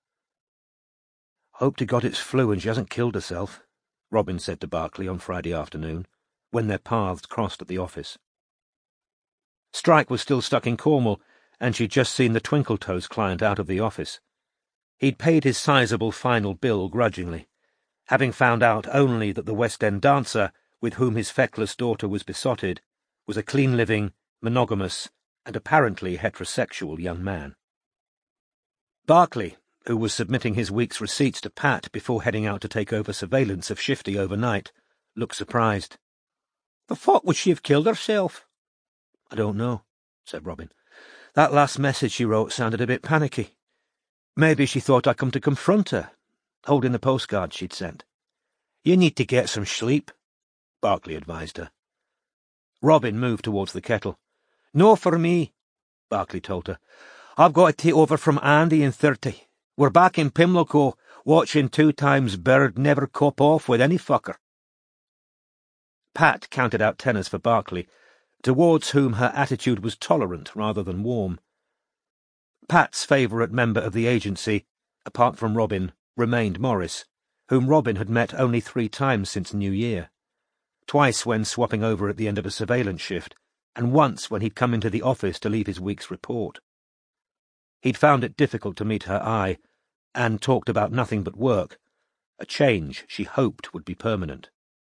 "Hope to God it's flu and she hasn't killed herself," Robin said to Barclay on Friday afternoon, when their paths crossed at the office. Strike was still stuck in Cornwall, and she'd just seen the Twinkletoes client out of the office. He'd paid his sizable final bill grudgingly, having found out only that the West End dancer, with whom his feckless daughter was besotted, was a clean-living, monogamous, and apparently heterosexual young man. Barclay, who was submitting his week's receipts to Pat before heading out to take over surveillance of Shifty overnight, looked surprised. "The fuck would she have killed herself?" "I don't know," said Robin. "That last message she wrote sounded a bit panicky. Maybe she thought I'd come to confront her, holding the postcard she'd sent." "You need to get some sleep," Barclay advised her. Robin moved towards the kettle. "No for me," Barclay told her. "I've got to take over from Andy in thirty. We're back in Pimlico, watching two times bird never cop off with any fucker." Pat counted out tenors for Barclay, towards whom her attitude was tolerant rather than warm. Pat's favourite member of the agency, apart from Robin, remained Morris, whom Robin had met only three times since New Year. Twice when swapping over at the end of a surveillance shift, and once when he'd come into the office to leave his week's report. He'd found it difficult to meet her eye, and talked about nothing but work, a change she hoped would be permanent.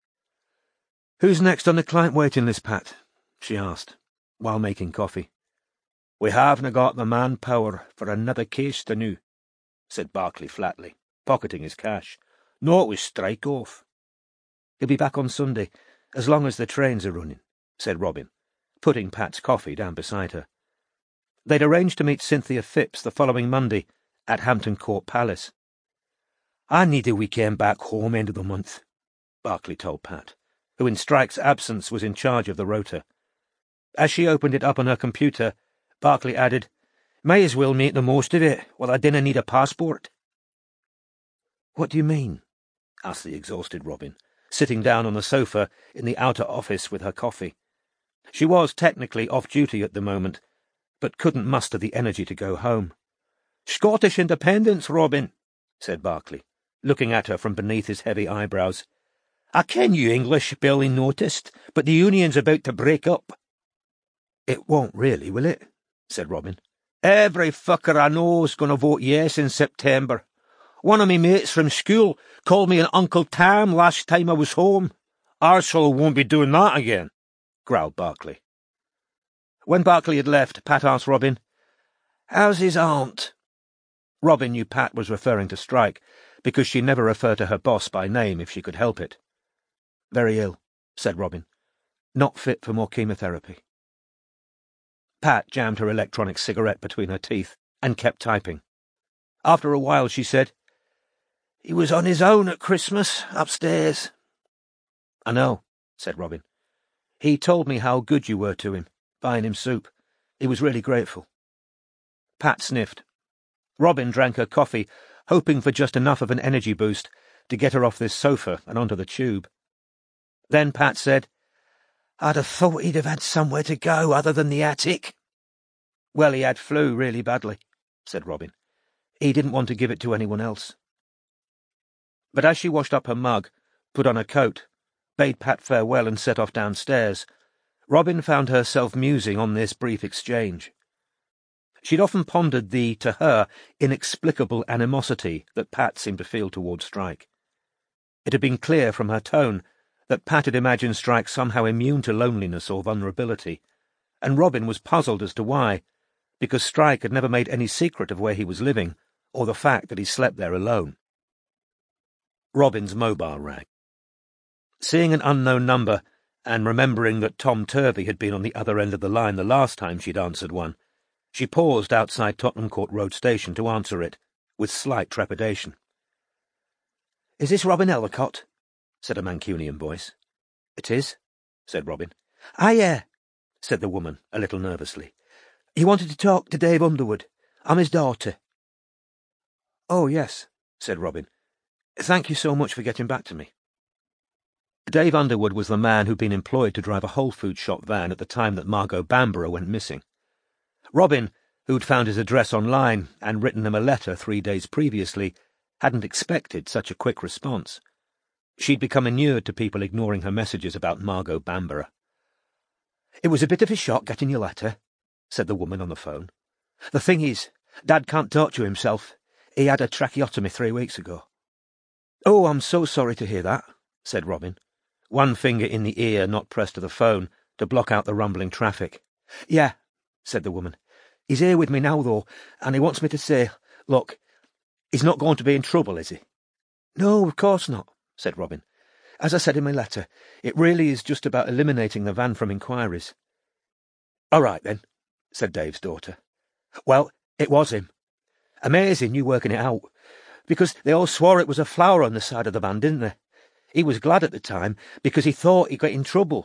"Who's next on the client waiting list, Pat?" she asked, while making coffee. "We haven't got the manpower for another case to new," said Barclay flatly, pocketing his cash. "Not with strike off." "He'll be back on Sunday, as long as the trains are running," said Robin, putting Pat's coffee down beside her. They'd arranged to meet Cynthia Phipps the following Monday at Hampton Court Palace. "I need a weekend back home end of the month," Barclay told Pat, who in Strike's absence was in charge of the rota. As she opened it up on her computer, Barclay added, "May as well make the most of it while I dinna need a passport." "What do you mean?" asked the exhausted Robin, sitting down on the sofa in the outer office with her coffee. She was technically off duty at the moment, but couldn't muster the energy to go home. "Scottish independence, Robin," said Barclay, looking at her from beneath his heavy eyebrows. "I ken you English barely noticed, but the Union's about to break up." "It won't really, will it?" said Robin. "Every fucker I know's going to vote yes in September. One of me mates from school called me an Uncle Tam last time I was home. Arsehole won't be doing that again," growled Barclay. When Barclay had left, Pat asked Robin, "How's his aunt?" Robin knew Pat was referring to Strike, because she never referred to her boss by name if she could help it. "Very ill," said Robin. "Not fit for more chemotherapy." Pat jammed her electronic cigarette between her teeth and kept typing. After a while she said, "He was on his own at Christmas, upstairs." "I know," said Robin. "He told me how good you were to him, buying him soup. He was really grateful." Pat sniffed. Robin drank her coffee, hoping for just enough of an energy boost to get her off this sofa and onto the tube. Then Pat said, "I'd have thought he'd have had somewhere to go other than the attic." "Well, he had flu really badly," said Robin. "He didn't want to give it to anyone else." But as she washed up her mug, put on her coat, bade Pat farewell and set off downstairs, Robin found herself musing on this brief exchange. She'd often pondered the, to her, inexplicable animosity that Pat seemed to feel towards Strike. It had been clear from her tone that Pat had imagined Strike somehow immune to loneliness or vulnerability, and Robin was puzzled as to why, because Strike had never made any secret of where he was living, or the fact that he slept there alone. Robin's mobile rang. Seeing an unknown number, and remembering that Tom Turvey had been on the other end of the line the last time she'd answered one, she paused outside Tottenham Court Road Station to answer it, with slight trepidation. "Is this Robin Ellicott?" said a Mancunian voice. "It is," said Robin. "Ah, yeah," said the woman, a little nervously. "He wanted to talk to Dave Underwood. I'm his daughter." "Oh, yes," said Robin. "Thank you so much for getting back to me." Dave Underwood was the man who'd been employed to drive a Whole Foods shop van at the time that Margot Bamborough went missing. Robin, who'd found his address online and written him a letter three days previously, hadn't expected such a quick response. She'd become inured to people ignoring her messages about Margot Bamborough. "It was a bit of a shock getting your letter," said the woman on the phone. "The thing is, Dad can't talk to himself. He had a tracheotomy three weeks ago." "Oh, I'm so sorry to hear that," said Robin, one finger in the ear not pressed to the phone to block out the rumbling traffic. "Yeah," said the woman. "He's here with me now, though, and he wants me to say, look, he's not going to be in trouble, is he?" "No, of course not," said Robin. "As I said in my letter, it really is just about eliminating the van from inquiries." "All right, then," said Dave's daughter. "Well, it was him. Amazing you working it out, because they all swore it was a flower on the side of the van, didn't they? He was glad at the time, because he thought he'd get in trouble,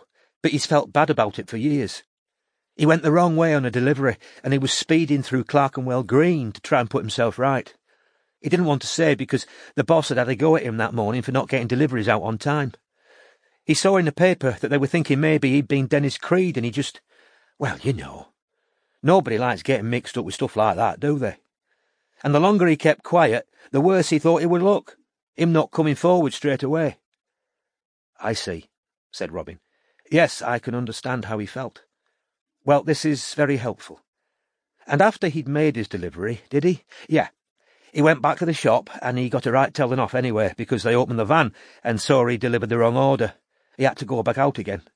but he's felt bad about it for years. He went the wrong way on a delivery, and he was speeding through Clerkenwell Green to try and put himself right. He didn't want to say because the boss had had a go at him that morning for not getting deliveries out on time. He saw in the paper that they were thinking maybe he'd been Dennis Creed, and he just... Well, you know. Nobody likes getting mixed up with stuff like that, do they? And the longer he kept quiet, the worse he thought it would look, him not coming forward straight away. I see, said Robin. Yes, I can understand how he felt. Well, this is very helpful. And after he'd made his delivery, did he? Yeah. He went back to the shop, and he got a right telling off anyway, because they opened the van and saw he delivered the wrong order. He had to go back out again.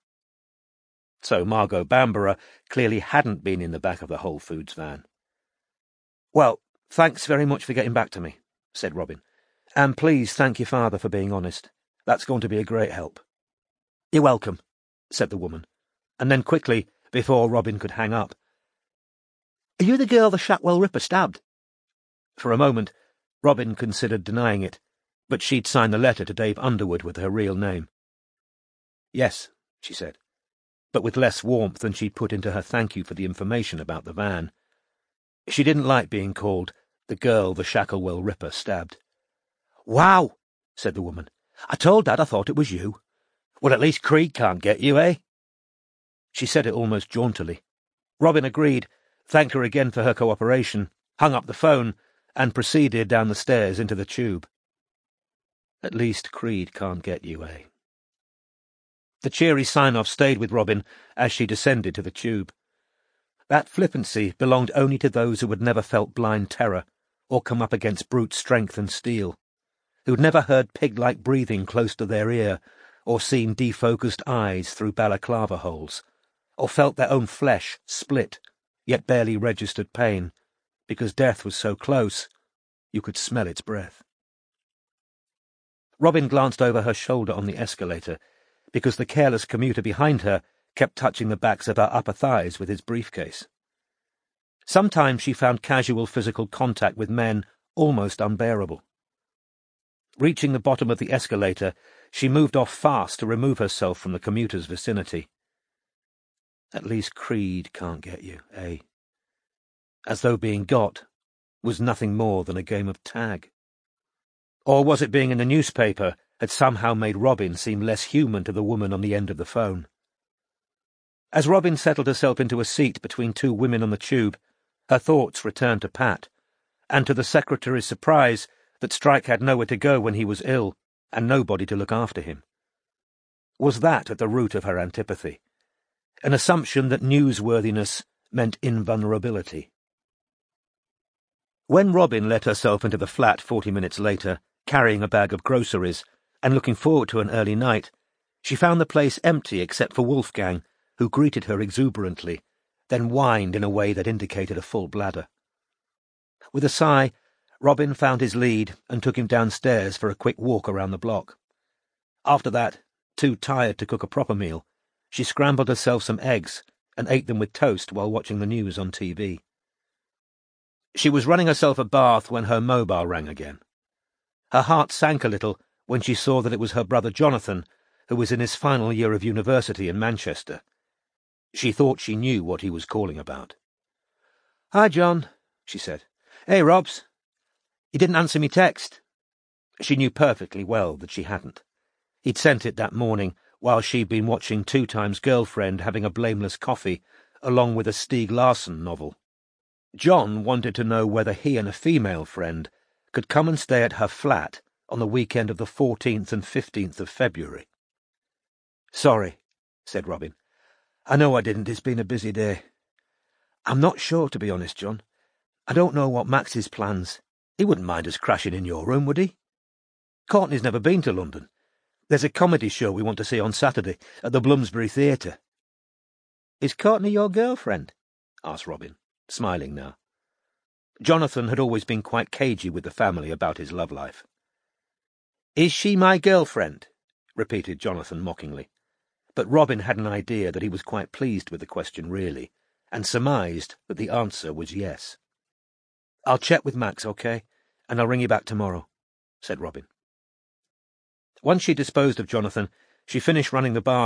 So Margot Bamborough clearly hadn't been in the back of the Whole Foods van. Well, thanks very much for getting back to me, said Robin. And please thank your father for being honest. That's going to be a great help. You're welcome, said the woman, and then quickly, before Robin could hang up, Are you the girl the Shackwell Ripper stabbed? For a moment, Robin considered denying it, but she'd signed the letter to Dave Underwood with her real name. Yes, she said, but with less warmth than she'd put into her thank you for the information about the van. She didn't like being called the girl the Shacklewell Ripper stabbed. Wow, said the woman. I told Dad I thought it was you. Well, at least Creed can't get you, eh? She said it almost jauntily. Robin agreed, thanked her again for her cooperation, hung up the phone, and proceeded down the stairs into the tube. At least Creed can't get you, eh? The cheery sign-off stayed with Robin as she descended to the tube. That flippancy belonged only to those who had never felt blind terror, or come up against brute strength and steel, who'd never heard pig-like breathing close to their ear, or seen defocused eyes through balaclava holes, or felt their own flesh split, yet barely registered pain, because death was so close you could smell its breath. Robin glanced over her shoulder on the escalator, because the careless commuter behind her kept touching the backs of her upper thighs with his briefcase. Sometimes she found casual physical contact with men almost unbearable. Reaching the bottom of the escalator, she moved off fast to remove herself from the commuter's vicinity. At least Creed can't get you, eh? As though being got was nothing more than a game of tag. Or was it being in the newspaper had somehow made Robin seem less human to the woman on the end of the phone? As Robin settled herself into a seat between two women on the tube, her thoughts returned to Pat, and to the secretary's surprise that Strike had nowhere to go when he was ill, and nobody to look after him. Was that at the root of her antipathy? An assumption that newsworthiness meant invulnerability? When Robin let herself into the flat forty minutes later, carrying a bag of groceries, and looking forward to an early night, she found the place empty except for Wolfgang, who greeted her exuberantly, then whined in a way that indicated a full bladder. With a sigh, Robin found his lead and took him downstairs for a quick walk around the block. After that, too tired to cook a proper meal, she scrambled herself some eggs and ate them with toast while watching the news on T V. She was running herself a bath when her mobile rang again. Her heart sank a little when she saw that it was her brother Jonathan, who was in his final year of university in Manchester. She thought she knew what he was calling about. "Hi, John," she said. "Hey, Robs. You didn't answer me text." She knew perfectly well that she hadn't. He'd sent it that morning while she'd been watching Two Times Girlfriend having a blameless coffee, along with a Stieg Larsson novel. John wanted to know whether he and a female friend could come and stay at her flat on the weekend of the fourteenth and fifteenth of February. "Sorry," said Robin. "I know I didn't. It's been a busy day. I'm not sure, to be honest, John. I don't know what Max's plans. He wouldn't mind us crashing in your room, would he? Courtney's never been to London. There's a comedy show we want to see on Saturday at the Bloomsbury Theatre." "Is Courtney your girlfriend?" asked Robin, smiling now. Jonathan had always been quite cagey with the family about his love life. "Is she my girlfriend?" repeated Jonathan mockingly. But Robin had an idea that he was quite pleased with the question really, and surmised that the answer was yes. "I'll check with Max, okay, and I'll ring you back tomorrow," said Robin. Once she disposed of Jonathan, she finished running the bath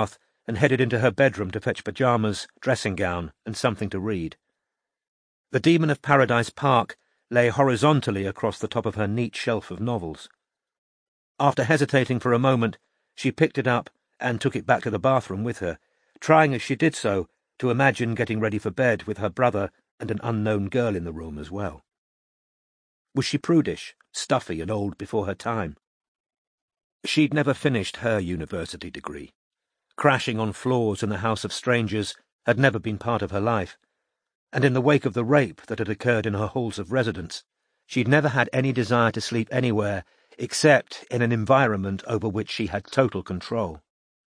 and headed into her bedroom to fetch pyjamas, dressing gown, and something to read. The Demon of Paradise Park lay horizontally across the top of her neat shelf of novels. After hesitating for a moment, she picked it up and took it back to the bathroom with her, trying as she did so to imagine getting ready for bed with her brother and an unknown girl in the room as well. Was she prudish, stuffy, and old before her time? She'd never finished her university degree. Crashing on floors in the house of strangers had never been part of her life, and in the wake of the rape that had occurred in her halls of residence, she'd never had any desire to sleep anywhere except in an environment over which she had total control.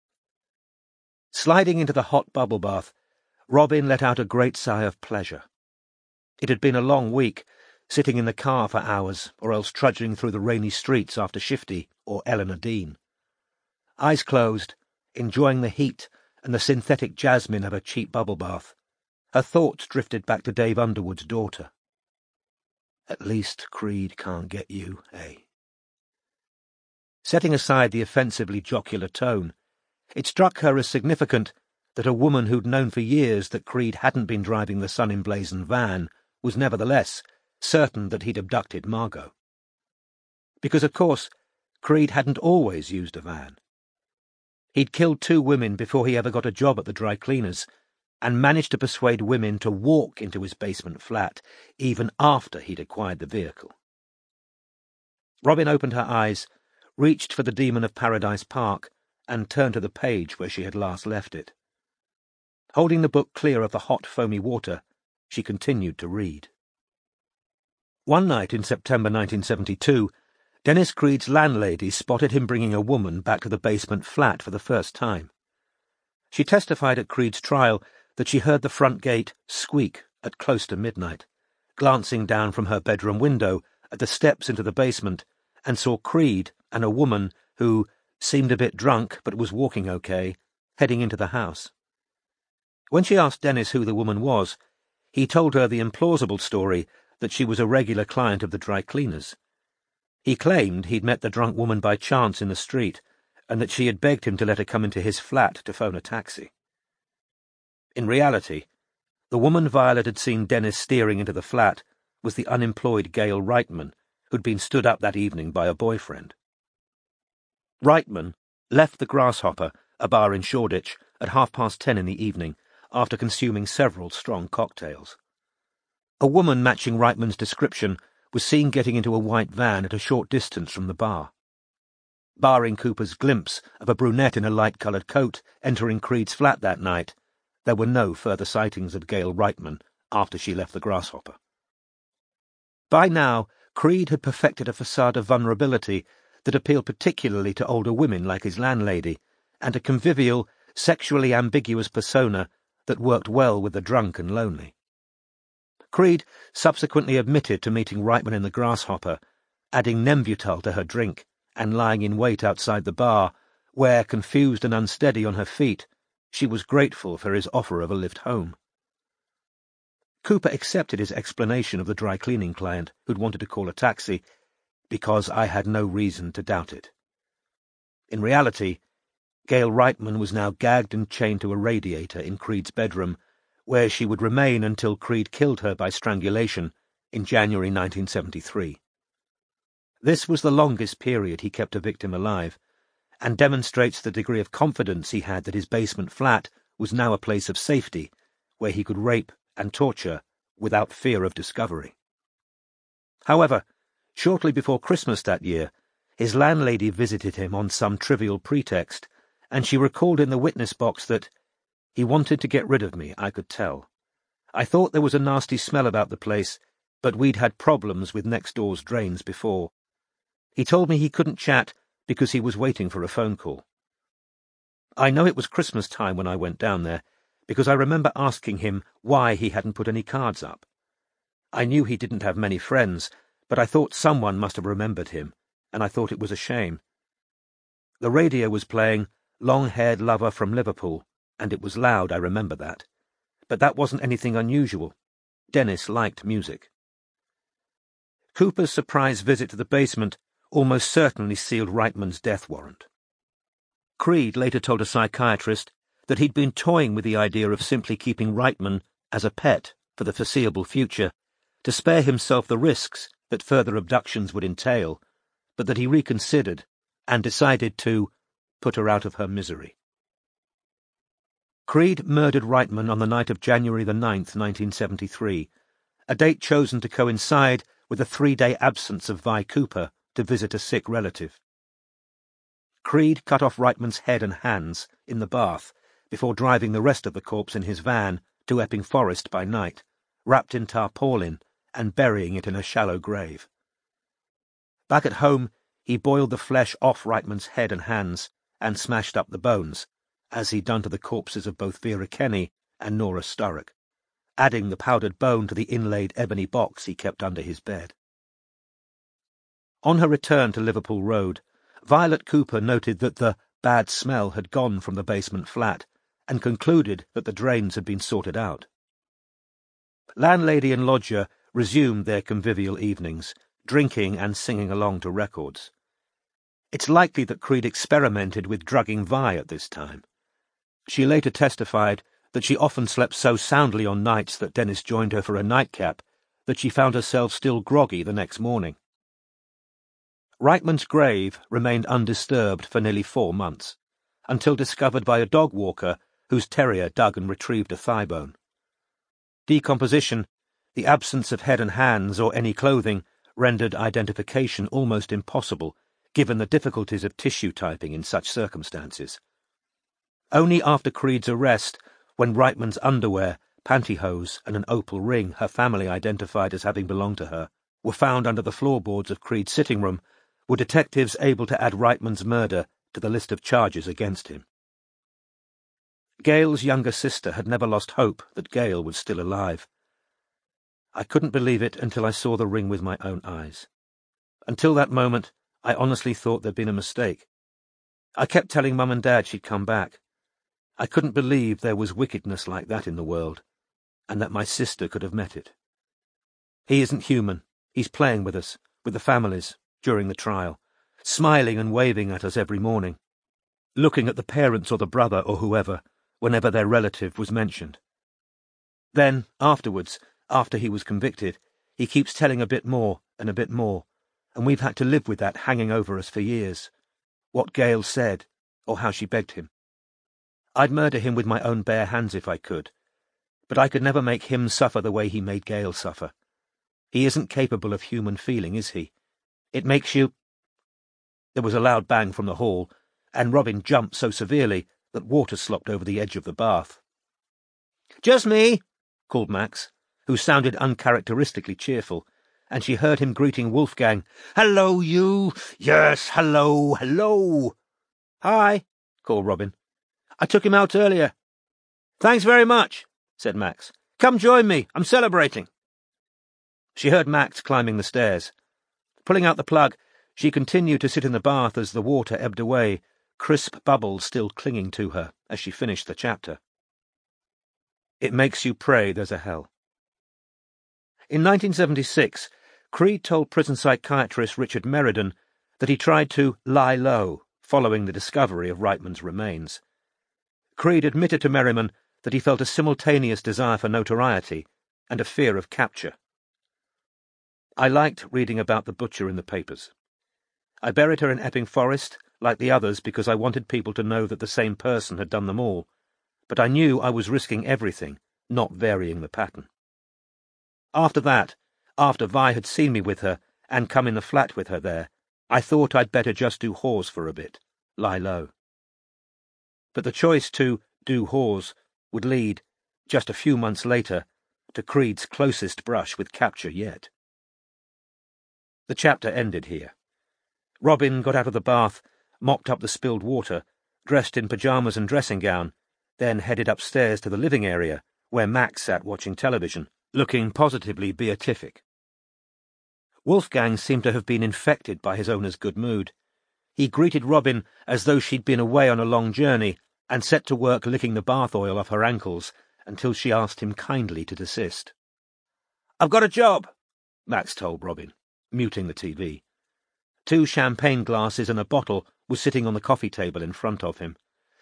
Sliding into the hot bubble bath, Robin let out a great sigh of pleasure. It had been a long week, sitting in the car for hours, or else trudging through the rainy streets after Shifty or Eleanor Dean. Eyes closed, enjoying the heat and the synthetic jasmine of a cheap bubble bath, her thoughts drifted back to Dave Underwood's daughter. At least Creed can't get you, eh? Setting aside the offensively jocular tone, it struck her as significant that a woman who'd known for years that Creed hadn't been driving the sun-emblazoned van was nevertheless certain that he'd abducted Margot. Because, of course, Creed hadn't always used a van. He'd killed two women before he ever got a job at the dry cleaners, and managed to persuade women to walk into his basement flat even after he'd acquired the vehicle. Robin opened her eyes, reached for the Demon of Paradise Park, and turned to the page where she had last left it. Holding the book clear of the hot, foamy water, she continued to read. One night in September nineteen seventy-two, Dennis Creed's landlady spotted him bringing a woman back to the basement flat for the first time. She testified at Creed's trial that she heard the front gate squeak at close to midnight, glancing down from her bedroom window at the steps into the basement, and saw Creed and a woman who seemed a bit drunk but was walking okay, heading into the house. When she asked Dennis who the woman was, he told her the implausible story that she was a regular client of the dry cleaners. He claimed he'd met the drunk woman by chance in the street, and that she had begged him to let her come into his flat to phone a taxi. In reality, the woman Violet had seen Dennis steering into the flat was the unemployed Gail Reitman, who'd been stood up that evening by a boyfriend. Reitman left the Grasshopper, a bar in Shoreditch, at half past ten in the evening, after consuming several strong cocktails. A woman matching Reitman's description was seen getting into a white van at a short distance from the bar. Barring Cooper's glimpse of a brunette in a light-coloured coat entering Creed's flat that night, there were no further sightings of Gail Reitman after she left the Grasshopper. By now, Creed had perfected a facade of vulnerability that appealed particularly to older women like his landlady, and a convivial, sexually ambiguous persona that worked well with the drunk and lonely. Creed subsequently admitted to meeting Reitman in the Grasshopper, adding Nembutal to her drink, and lying in wait outside the bar, where, confused and unsteady on her feet, she was grateful for his offer of a lift home. Cooper accepted his explanation of the dry-cleaning client who'd wanted to call a taxi, because I had no reason to doubt it. In reality, Gail Reitman was now gagged and chained to a radiator in Creed's bedroom, where she would remain until Creed killed her by strangulation in January nineteen seventy-three. This was the longest period he kept a victim alive, and demonstrates the degree of confidence he had that his basement flat was now a place of safety, where he could rape and torture without fear of discovery. However, shortly before Christmas that year, his landlady visited him on some trivial pretext, and she recalled in the witness box that he wanted to get rid of me, I could tell. I thought there was a nasty smell about the place, but we'd had problems with next door's drains before. He told me he couldn't chat because he was waiting for a phone call. I know it was Christmas time when I went down there, because I remember asking him why he hadn't put any cards up. I knew he didn't have many friends, but I thought someone must have remembered him, and I thought it was a shame. The radio was playing Long-Haired Lover from Liverpool, and it was loud, I remember that. But that wasn't anything unusual. Dennis liked music. Cooper's surprise visit to the basement almost certainly sealed Reitman's death warrant. Creed later told a psychiatrist that he'd been toying with the idea of simply keeping Reitman as a pet for the foreseeable future, to spare himself the risks that further abductions would entail, but that he reconsidered and decided to put her out of her misery. Creed murdered Reitman on the night of January the ninth, nineteen seventy-three, a date chosen to coincide with the three-day absence of Vi Cooper to visit a sick relative. Creed cut off Reitman's head and hands in the bath before driving the rest of the corpse in his van to Epping Forest by night, wrapped in tarpaulin and burying it in a shallow grave. Back at home, he boiled the flesh off Reitman's head and hands and smashed up the bones, as he'd done to the corpses of both Vera Kenny and Nora Sturrock, adding the powdered bone to the inlaid ebony box he kept under his bed. On her return to Liverpool Road, Violet Cooper noted that the bad smell had gone from the basement flat and concluded that the drains had been sorted out. Landlady and lodger resumed their convivial evenings, drinking and singing along to records. It's likely that Creed experimented with drugging Vi at this time. She later testified that she often slept so soundly on nights that Dennis joined her for a nightcap that she found herself still groggy the next morning. Reitman's grave remained undisturbed for nearly four months, until discovered by a dog walker whose terrier dug and retrieved a thigh bone. Decomposition, the absence of head and hands or any clothing, rendered identification almost impossible, given the difficulties of tissue typing in such circumstances. Only after Creed's arrest, when Reitman's underwear, pantyhose, and an opal ring her family identified as having belonged to her were found under the floorboards of Creed's sitting room, were detectives able to add Reitman's murder to the list of charges against him. Gail's younger sister had never lost hope that Gail was still alive. I couldn't believe it until I saw the ring with my own eyes. Until that moment, I honestly thought there'd been a mistake. I kept telling Mum and Dad she'd come back. I couldn't believe there was wickedness like that in the world, and that my sister could have met it. He isn't human. He's playing with us, with the families, during the trial, smiling and waving at us every morning, looking at the parents or the brother or whoever, whenever their relative was mentioned. Then, afterwards, after he was convicted, he keeps telling a bit more and a bit more, and we've had to live with that hanging over us for years, what Gail said, or how she begged him. I'd murder him with my own bare hands if I could, but I could never make him suffer the way he made Gail suffer. He isn't capable of human feeling, is he? It makes you— There was a loud bang from the hall, and Robin jumped so severely that water slopped over the edge of the bath. "Just me," called Max, who sounded uncharacteristically cheerful, and she heard him greeting Wolfgang. "Hello, you! Yes, hello, hello!" "Hi," called Robin. "I took him out earlier." "Thanks very much," said Max. "Come join me. I'm celebrating." She heard Max climbing the stairs. Pulling out the plug, she continued to sit in the bath as the water ebbed away, crisp bubbles still clinging to her as she finished the chapter. It makes you pray there's a hell. In nineteen seventy-six, Creed told prison psychiatrist Richard Meriden that he tried to lie low following the discovery of Reitman's remains. Creed admitted to Merriman that he felt a simultaneous desire for notoriety and a fear of capture. "I liked reading about the butcher in the papers. I buried her in Epping Forest, like the others, because I wanted people to know that the same person had done them all, but I knew I was risking everything, not varying the pattern. After that, after Vi had seen me with her and come in the flat with her there, I thought I'd better just do Hawes for a bit, lie low." But the choice to do Hawes would lead, just a few months later, to Creed's closest brush with capture yet. The chapter ended here. Robin got out of the bath, mopped up the spilled water, dressed in pyjamas and dressing gown, then headed upstairs to the living area, where Max sat watching television, looking positively beatific. Wolfgang seemed to have been infected by his owner's good mood. He greeted Robin as though she'd been away on a long journey, and set to work licking the bath oil off her ankles until she asked him kindly to desist. "I've got a job," Max told Robin, muting the T V. Two champagne glasses and a bottle were sitting on the coffee table in front of him.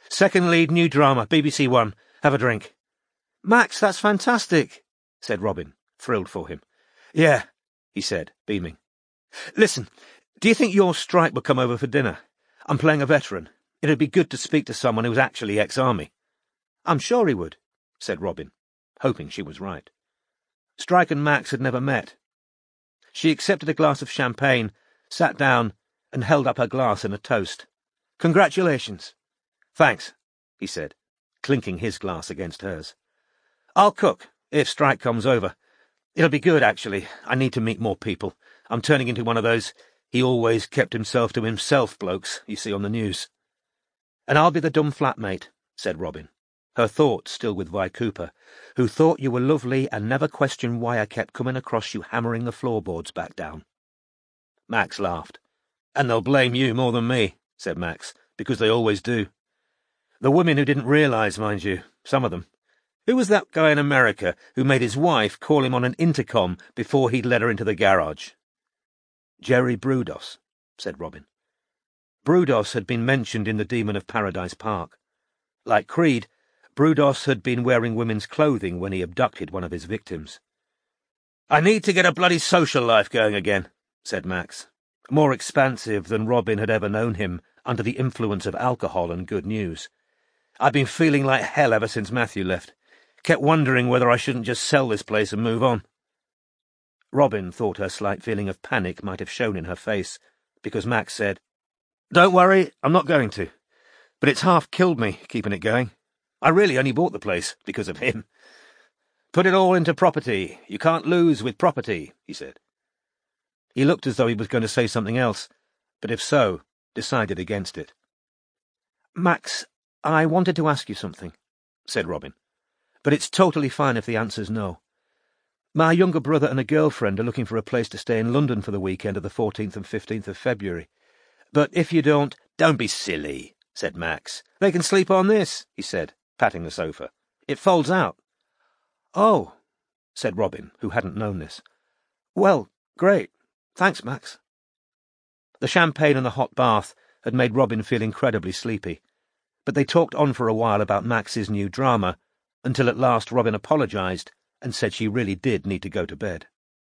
Second lead, new drama, B B C One. Have a drink. Max, that's fantastic, said Robin, thrilled for him. Yeah, he said, beaming. Listen, do you think your strike would come over for dinner? I'm playing a veteran. It'd be good to speak to someone who's actually ex-army. I'm sure he would, said Robin, hoping she was right. Strike and Max had never met. She accepted a glass of champagne, sat down, and held up her glass in a toast. Congratulations. Thanks, he said, clinking his glass against hers. I'll cook, if Strike comes over. It'll be good, actually. I need to meet more people. I'm turning into one of those he always kept himself to himself blokes you see on the news. And I'll be the dumb flatmate, said Robin, her thoughts still with Vi Cooper, who thought you were lovely and never questioned why I kept coming across you hammering the floorboards back down. Max laughed. And they'll blame you more than me, said Max, because they always do. The women who didn't realise, mind you, some of them. Who was that guy in America who made his wife call him on an intercom before he'd let her into the garage? Jerry Brudos, said Robin. Brudos had been mentioned in The Demon of Paradise Park. Like Creed, Brudos had been wearing women's clothing when he abducted one of his victims. I need to get a bloody social life going again, said Max, more expansive than Robin had ever known him under the influence of alcohol and good news. I've been feeling like hell ever since Matthew left. Kept wondering whether I shouldn't just sell this place and move on. Robin thought her slight feeling of panic might have shown in her face, because Max said, Don't worry, I'm not going to. But it's half killed me, keeping it going. I really only bought the place because of him. Put it all into property. You can't lose with property, he said. He looked as though he was going to say something else, but if so, decided against it. Max, I wanted to ask you something, said Robin, but it's totally fine if the answer's no. My younger brother and a girlfriend are looking for a place to stay in London for the weekend of the fourteenth and fifteenth of February. But if you don't— Don't be silly, said Max. They can sleep on this, he said, patting the sofa. It folds out. Oh, said Robin, who hadn't known this. Well, great. Thanks, Max. The champagne and the hot bath had made Robin feel incredibly sleepy, but they talked on for a while about Max's new drama, until at last Robin apologised and said she really did need to go to bed.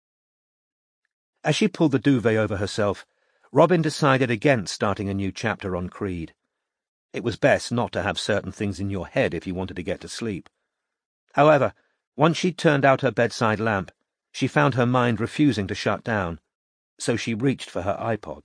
As she pulled the duvet over herself, Robin decided against starting a new chapter on Creed. It was best not to have certain things in your head if you wanted to get to sleep. However, once she'd turned out her bedside lamp, she found her mind refusing to shut down, so she reached for her iPod.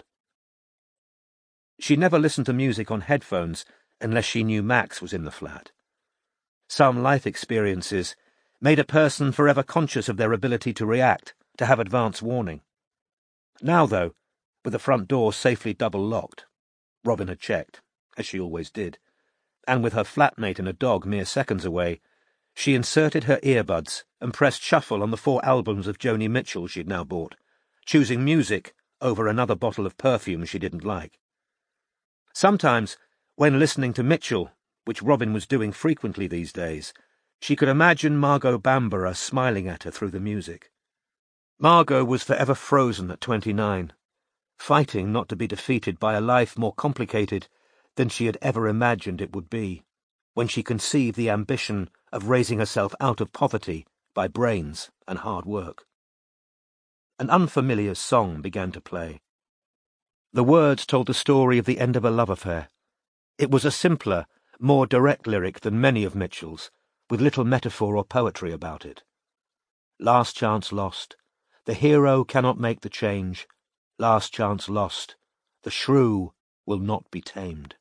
She never listened to music on headphones unless she knew Max was in the flat. Some life experiences made a person forever conscious of their ability to react, to have advance warning. Now, though, with the front door safely double-locked, Robin had checked, as she always did, and with her flatmate and a dog mere seconds away, she inserted her earbuds and pressed shuffle on the four albums of Joni Mitchell she'd now bought, choosing music over another bottle of perfume she didn't like. Sometimes, when listening to Mitchell, which Robin was doing frequently these days, she could imagine Margot Bamborough smiling at her through the music. Margot was forever frozen at twenty-nine, fighting not to be defeated by a life more complicated than she had ever imagined it would be, when she conceived the ambition of raising herself out of poverty by brains and hard work. An unfamiliar song began to play. The words told the story of the end of a love affair. It was a simpler, more direct lyric than many of Mitchell's, with little metaphor or poetry about it. Last chance lost. The hero cannot make the change. Last chance lost. The shrew will not be tamed.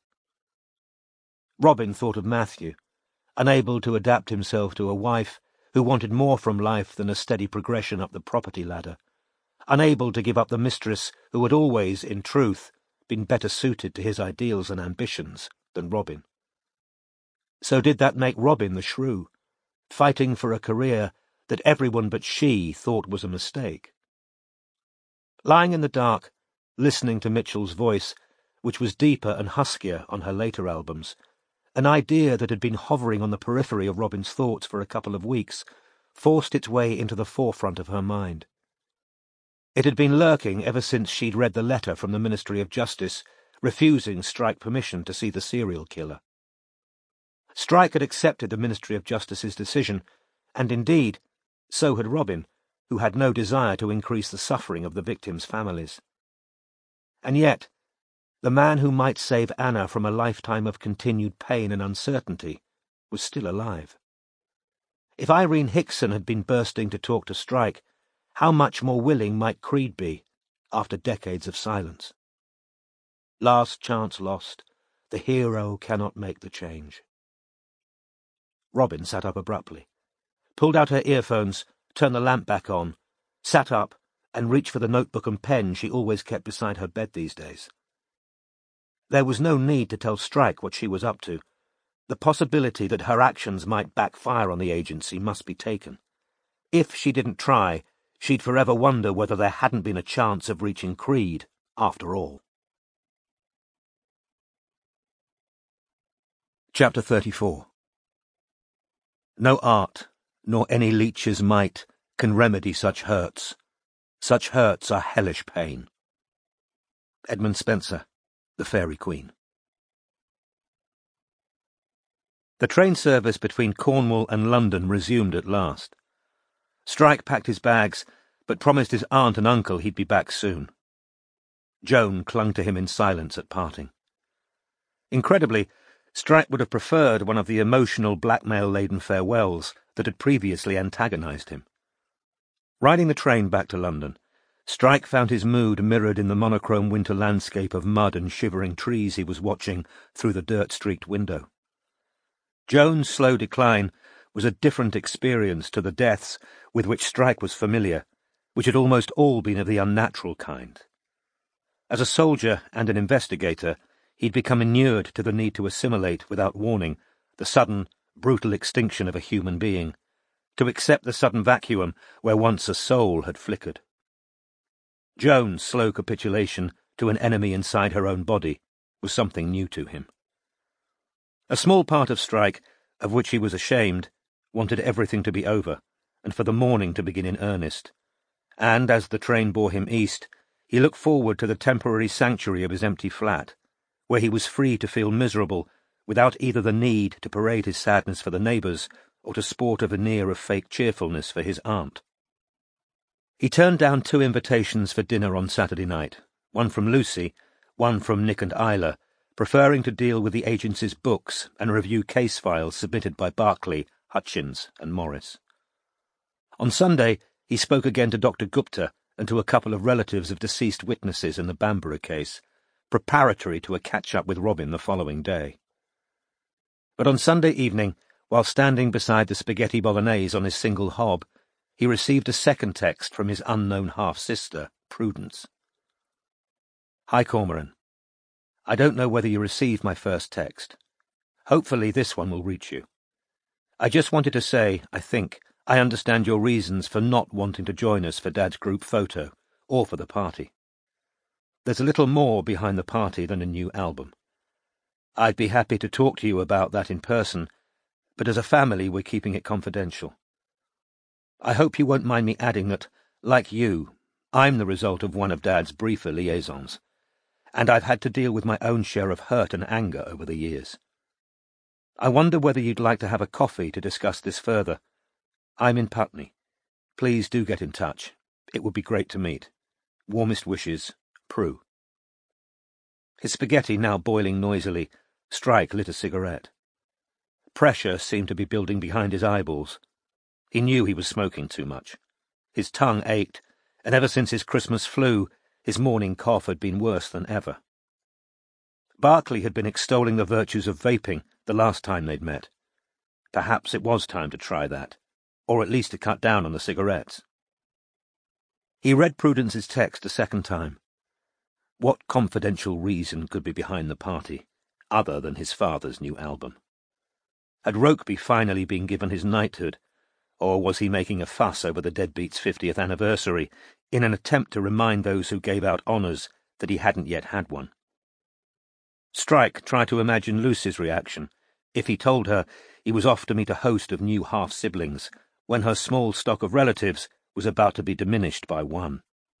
Robin thought of Matthew, unable to adapt himself to a wife who wanted more from life than a steady progression up the property ladder, unable to give up the mistress who had always, in truth, been better suited to his ideals and ambitions than Robin. So did that make Robin the shrew, fighting for a career that everyone but she thought was a mistake? Lying in the dark, listening to Mitchell's voice, which was deeper and huskier on her later albums, an idea that had been hovering on the periphery of Robin's thoughts for a couple of weeks forced its way into the forefront of her mind. It had been lurking ever since she'd read the letter from the Ministry of Justice refusing Strike permission to see the serial killer. Strike had accepted the Ministry of Justice's decision, and indeed, so had Robin, who had no desire to increase the suffering of the victims' families. And yet, the man who might save Anna from a lifetime of continued pain and uncertainty was still alive. If Irene Hickson had been bursting to talk to Strike, how much more willing might Creed be, after decades of silence? Last chance lost, the hero cannot make the change. Robin sat up abruptly, pulled out her earphones, turned the lamp back on, sat up, and reached for the notebook and pen she always kept beside her bed these days. There was no need to tell Strike what she was up to. The possibility that her actions might backfire on the agency must be taken. If she didn't try, she'd forever wonder whether there hadn't been a chance of reaching Creed, after all. Chapter thirty-four. No art, nor any leech's might, can remedy such hurts. Such hurts are hellish pain. Edmund Spenser, The Fairy Queen. The train service between Cornwall and London resumed at last. Strike packed his bags, but promised his aunt and uncle he'd be back soon. Joan clung to him in silence at parting. Incredibly, Strike would have preferred one of the emotional, blackmail-laden farewells that had previously antagonized him. Riding the train back to London, Strike found his mood mirrored in the monochrome winter landscape of mud and shivering trees he was watching through the dirt-streaked window. Joan's slow decline was a different experience to the deaths with which Strike was familiar, which had almost all been of the unnatural kind. As a soldier and an investigator, he'd become inured to the need to assimilate, without warning, the sudden, brutal extinction of a human being, to accept the sudden vacuum where once a soul had flickered. Joan's slow capitulation to an enemy inside her own body was something new to him. A small part of Strike, of which he was ashamed, wanted everything to be over, and for the morning to begin in earnest, and as the train bore him east, he looked forward to the temporary sanctuary of his empty flat, where he was free to feel miserable without either the need to parade his sadness for the neighbours or to sport a veneer of fake cheerfulness for his aunt. He turned down two invitations for dinner on Saturday night, one from Lucy, one from Nick and Isla, preferring to deal with the agency's books and review case files submitted by Barclay, Hutchins, and Morris. On Sunday, he spoke again to Doctor Gupta and to a couple of relatives of deceased witnesses in the Bamborough case, preparatory to a catch-up with Robin the following day. But on Sunday evening, while standing beside the spaghetti bolognese on his single hob, he received a second text from his unknown half-sister, Prudence. Hi, Cormoran. I don't know whether you received my first text. Hopefully this one will reach you. I just wanted to say, I think, I understand your reasons for not wanting to join us for Dad's group photo, or for the party. There's a little more behind the party than a new album. I'd be happy to talk to you about that in person, but as a family we're keeping it confidential. I hope you won't mind me adding that, like you, I'm the result of one of Dad's briefer liaisons, and I've had to deal with my own share of hurt and anger over the years. I wonder whether you'd like to have a coffee to discuss this further. I'm in Putney. Please do get in touch. It would be great to meet. Warmest wishes, Prue. His spaghetti now boiling noisily, Strike lit a cigarette. Pressure seemed to be building behind his eyeballs. He knew he was smoking too much. His tongue ached, and ever since his Christmas flu, his morning cough had been worse than ever. Barclay had been extolling the virtues of vaping the last time they'd met. Perhaps it was time to try that, or at least to cut down on the cigarettes. He read Prudence's text a second time. What confidential reason could be behind the party, other than his father's new album? Had Rokeby finally been given his knighthood, or was he making a fuss over the deadbeat's fiftieth anniversary in an attempt to remind those who gave out honours that he hadn't yet had one? Strike tried to imagine Lucy's reaction if he told her he was off to meet a host of new half-siblings when her small stock of relatives was about to be diminished by one.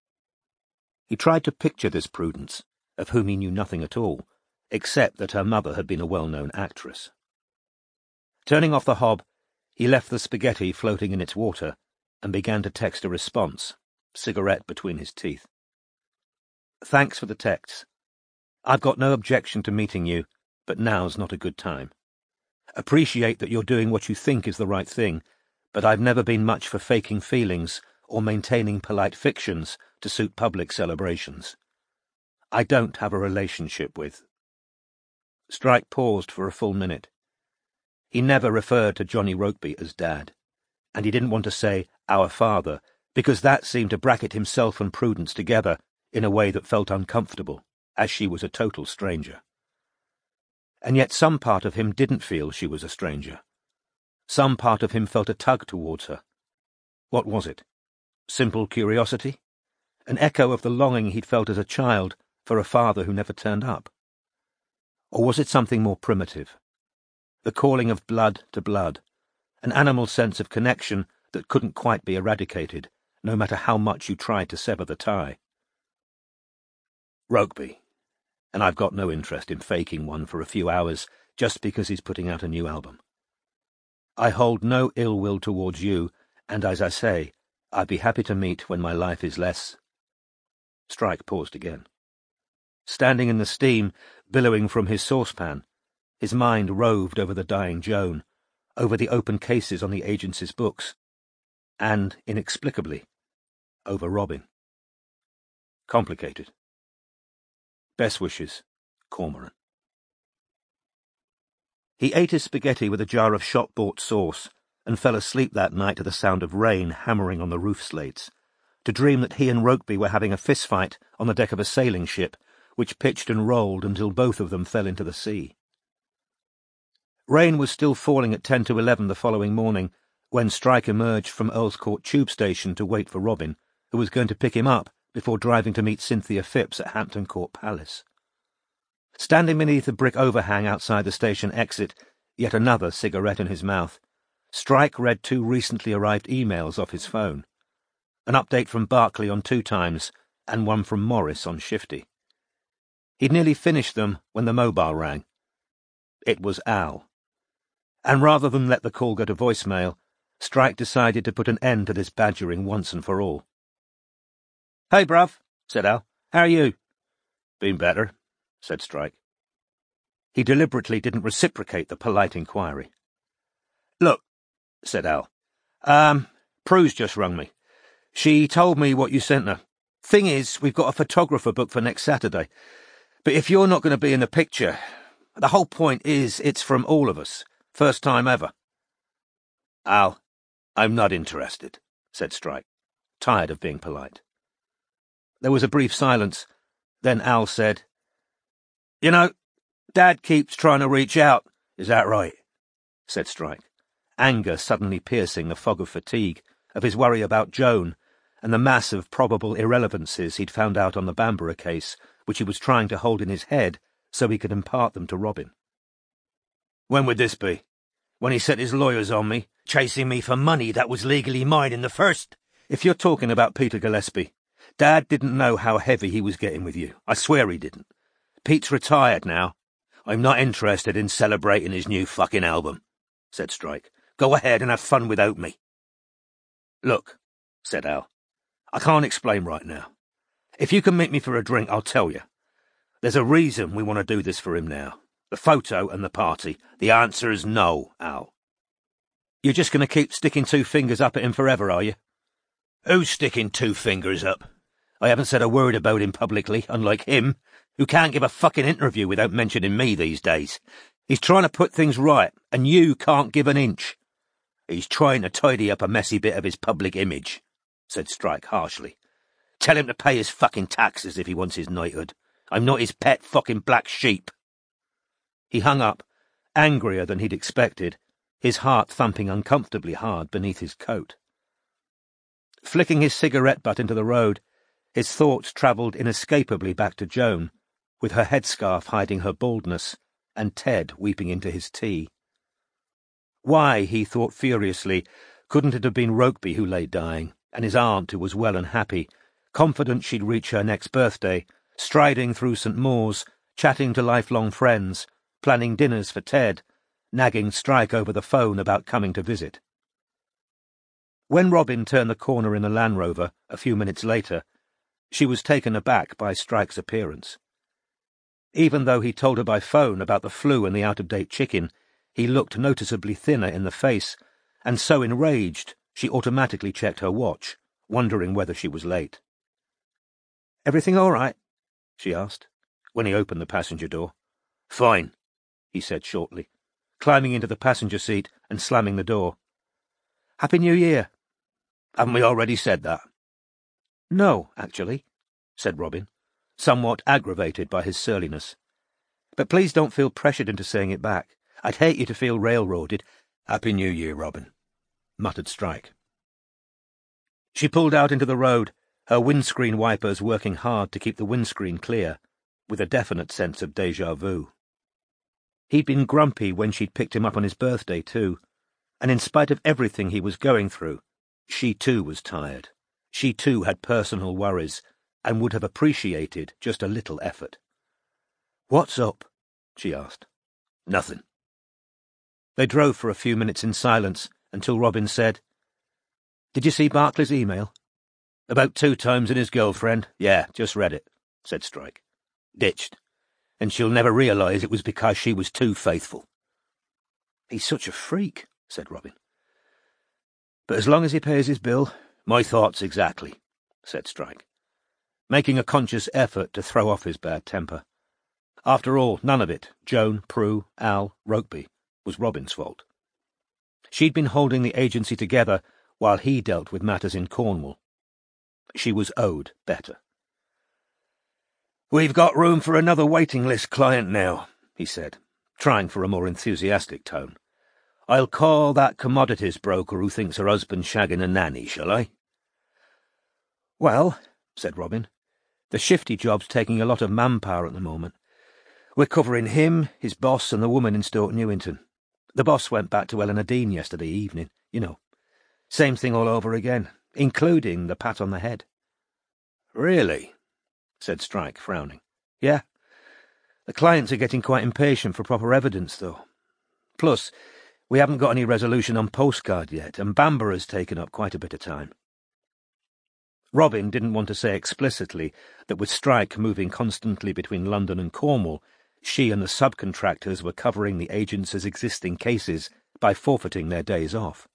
He tried to picture this Prudence, of whom he knew nothing at all, except that her mother had been a well-known actress. Turning off the hob, he left the spaghetti floating in its water and began to text a response, cigarette between his teeth. Thanks for the texts. I've got no objection to meeting you, but now's not a good time. Appreciate that you're doing what you think is the right thing, but I've never been much for faking feelings or maintaining polite fictions to suit public celebrations. I don't have a relationship with... Strike paused for a full minute. He never referred to Johnny Rokeby as Dad, and he didn't want to say our father, because that seemed to bracket himself and Prudence together in a way that felt uncomfortable, as she was a total stranger. And yet some part of him didn't feel she was a stranger. Some part of him felt a tug towards her. What was it? Simple curiosity? An echo of the longing he'd felt as a child for a father who never turned up? Or was it something more primitive? The calling of blood to blood, an animal sense of connection that couldn't quite be eradicated, no matter how much you tried to sever the tie. Rokeby, and I've got no interest in faking one for a few hours just because he's putting out a new album. I hold no ill will towards you, and as I say, I'd be happy to meet when my life is less... Strike paused again. Standing in the steam, billowing from his saucepan, his mind roved over the dying Joan, over the open cases on the agency's books, and, inexplicably, over Robin. Complicated. Best wishes, Cormoran. He ate his spaghetti with a jar of shop-bought sauce and fell asleep that night to the sound of rain hammering on the roof slates, to dream that he and Rokeby were having a fistfight on the deck of a sailing ship, which pitched and rolled until both of them fell into the sea. Rain was still falling at ten to eleven the following morning when Strike emerged from Earl's Court tube station to wait for Robin, who was going to pick him up before driving to meet Cynthia Phipps at Hampton Court Palace. Standing beneath a brick overhang outside the station exit, yet another cigarette in his mouth, Strike read two recently arrived emails off his phone. An update from Barclay on Two Times, and one from Morris on Shifty. He'd nearly finished them when the mobile rang. It was Al. And rather than let the call go to voicemail, Strike decided to put an end to this badgering once and for all. "Hey, bruv," said Al. "How are you?" "Been better," said Strike. He deliberately didn't reciprocate the polite inquiry. "Look," said Al. Um, Prue's just rung me. She told me what you sent her. Thing is, we've got a photographer booked for next Saturday. But if you're not going to be in the picture, the whole point is it's from all of us. First time ever." "Al, I'm not interested," said Strike, tired of being polite. There was a brief silence. Then Al said, "You know, Dad keeps trying to reach out. Is that right?" said Strike, anger suddenly piercing the fog of fatigue, of his worry about Joan, and the mass of probable irrelevancies he'd found out on the Bamborough case, which he was trying to hold in his head so he could impart them to Robin. "When would this be? When he set his lawyers on me, chasing me for money that was legally mine in the first?" "If you're talking about Peter Gillespie, Dad didn't know how heavy he was getting with you. I swear he didn't. Pete's retired now." "I'm not interested in celebrating his new fucking album," said Strike. "Go ahead and have fun without me." "Look," said Al, "I can't explain right now. If you can meet me for a drink, I'll tell you. There's a reason we want to do this for him now. The photo and the party. The answer is no, Al." "You're just going to keep sticking two fingers up at him forever, are you?" "Who's sticking two fingers up? I haven't said a word about him publicly, unlike him, who can't give a fucking interview without mentioning me these days. He's trying to put things right, and you can't give an inch." "He's trying to tidy up a messy bit of his public image," said Strike harshly. "Tell him to pay his fucking taxes if he wants his knighthood. I'm not his pet fucking black sheep." He hung up, angrier than he'd expected, his heart thumping uncomfortably hard beneath his coat. Flicking his cigarette butt into the road, his thoughts travelled inescapably back to Joan, with her headscarf hiding her baldness, and Ted weeping into his tea. Why, he thought furiously, couldn't it have been Rokeby who lay dying, and his aunt who was well and happy, confident she'd reach her next birthday, striding through St Maur's, chatting to lifelong friends, planning dinners for Ted, nagging Strike over the phone about coming to visit. When Robin turned the corner in the Land Rover a few minutes later, she was taken aback by Strike's appearance. Even though he told her by phone about the flu and the out-of-date chicken, he looked noticeably thinner in the face, and so enraged she automatically checked her watch, wondering whether she was late. "Everything all right?" she asked, when he opened the passenger door. "Fine," he said shortly, climbing into the passenger seat and slamming the door. "Happy New Year." "Haven't we already said that?" "No, actually," said Robin, somewhat aggravated by his surliness. "But please don't feel pressured into saying it back. I'd hate you to feel railroaded." "Happy New Year, Robin," muttered Strike. She pulled out into the road, her windscreen wipers working hard to keep the windscreen clear, with a definite sense of déjà vu. He'd been grumpy when she'd picked him up on his birthday, too, and in spite of everything he was going through, she too was tired. She too had personal worries, and would have appreciated just a little effort. "What's up?" she asked. "Nothing." They drove for a few minutes in silence, until Robin said, "Did you see Barclay's email?" "About two times in his girlfriend. Yeah, just read it," said Strike. "Ditched. And she'll never realise it was because she was too faithful." "He's such a freak," said Robin. "But as long as he pays his bill—" "My thoughts exactly," said Strike, making a conscious effort to throw off his bad temper. After all, none of it, Joan, Prue, Al, Rokeby, was Robin's fault. She'd been holding the agency together while he dealt with matters in Cornwall. She was owed better. "We've got room for another waiting list client now," he said, trying for a more enthusiastic tone. "I'll call that commodities broker who thinks her husband's shagging a nanny, shall I?" "Well," said Robin, "the shifty job's taking a lot of manpower at the moment. We're covering him, his boss, and the woman in Stoke Newington. The boss went back to Eleanor Dean yesterday evening, you know. Same thing all over again, including the pat on the head." "Really?" said Strike, frowning. "Yeah. The clients are getting quite impatient for proper evidence, though. Plus, we haven't got any resolution on postcard yet, and Bambora's taken up quite a bit of time." Robin didn't want to say explicitly that with Strike moving constantly between London and Cornwall, she and the subcontractors were covering the agency's existing cases by forfeiting their days off.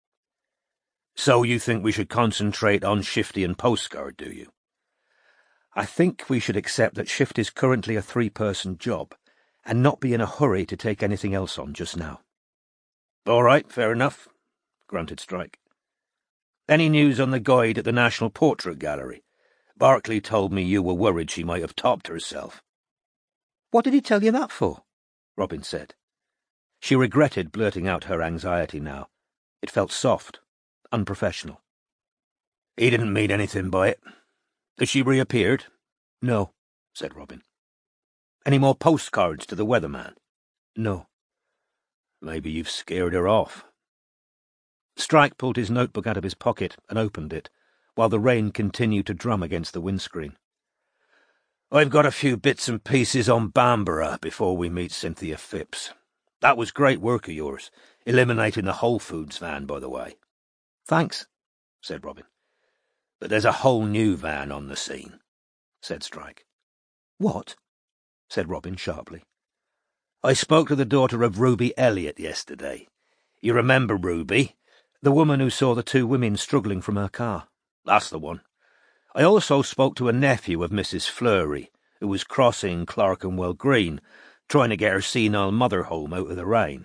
"So you think we should concentrate on Shifty and postcard, do you?" "I think we should accept that Shift is currently a three-person job, and not be in a hurry to take anything else on just now." "All right, fair enough," grunted Strike. "Any news on the guide at the National Portrait Gallery? Barclay told me you were worried she might have topped herself." "What did he tell you that for?" Robin said. She regretted blurting out her anxiety now. It felt soft, unprofessional. "He didn't mean anything by it. Has she reappeared?" "No," said Robin. "Any more postcards to the weatherman?" "No." "Maybe you've scared her off." Strike pulled his notebook out of his pocket and opened it, while the rain continued to drum against the windscreen. "I've got a few bits and pieces on Bamborough before we meet Cynthia Phipps. That was great work of yours, eliminating the Whole Foods van, by the way." "Thanks," said Robin. "But there's a whole new van on the scene," said Strike. "What?" said Robin sharply. "I spoke to the daughter of Ruby Elliott yesterday. You remember Ruby? The woman who saw the two women struggling from her car." "That's the one. I also spoke to a nephew of Missus Fleury, who was crossing Clerkenwell Green, trying to get her senile mother home out of the rain."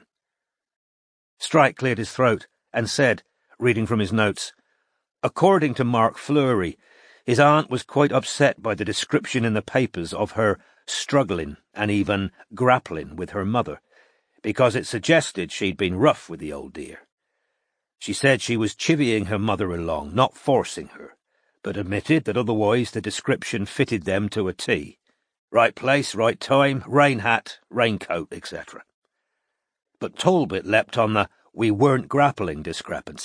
Strike cleared his throat and said, reading from his notes, "According to Mark Fleury, his aunt was quite upset by the description in the papers of her struggling and even grappling with her mother, because it suggested she'd been rough with the old dear. She said she was chivying her mother along, not forcing her, but admitted that otherwise the description fitted them to a T. Right place, right time, rain hat, raincoat, et cetera. But Talbot leapt on the 'we weren't grappling' discrepancy.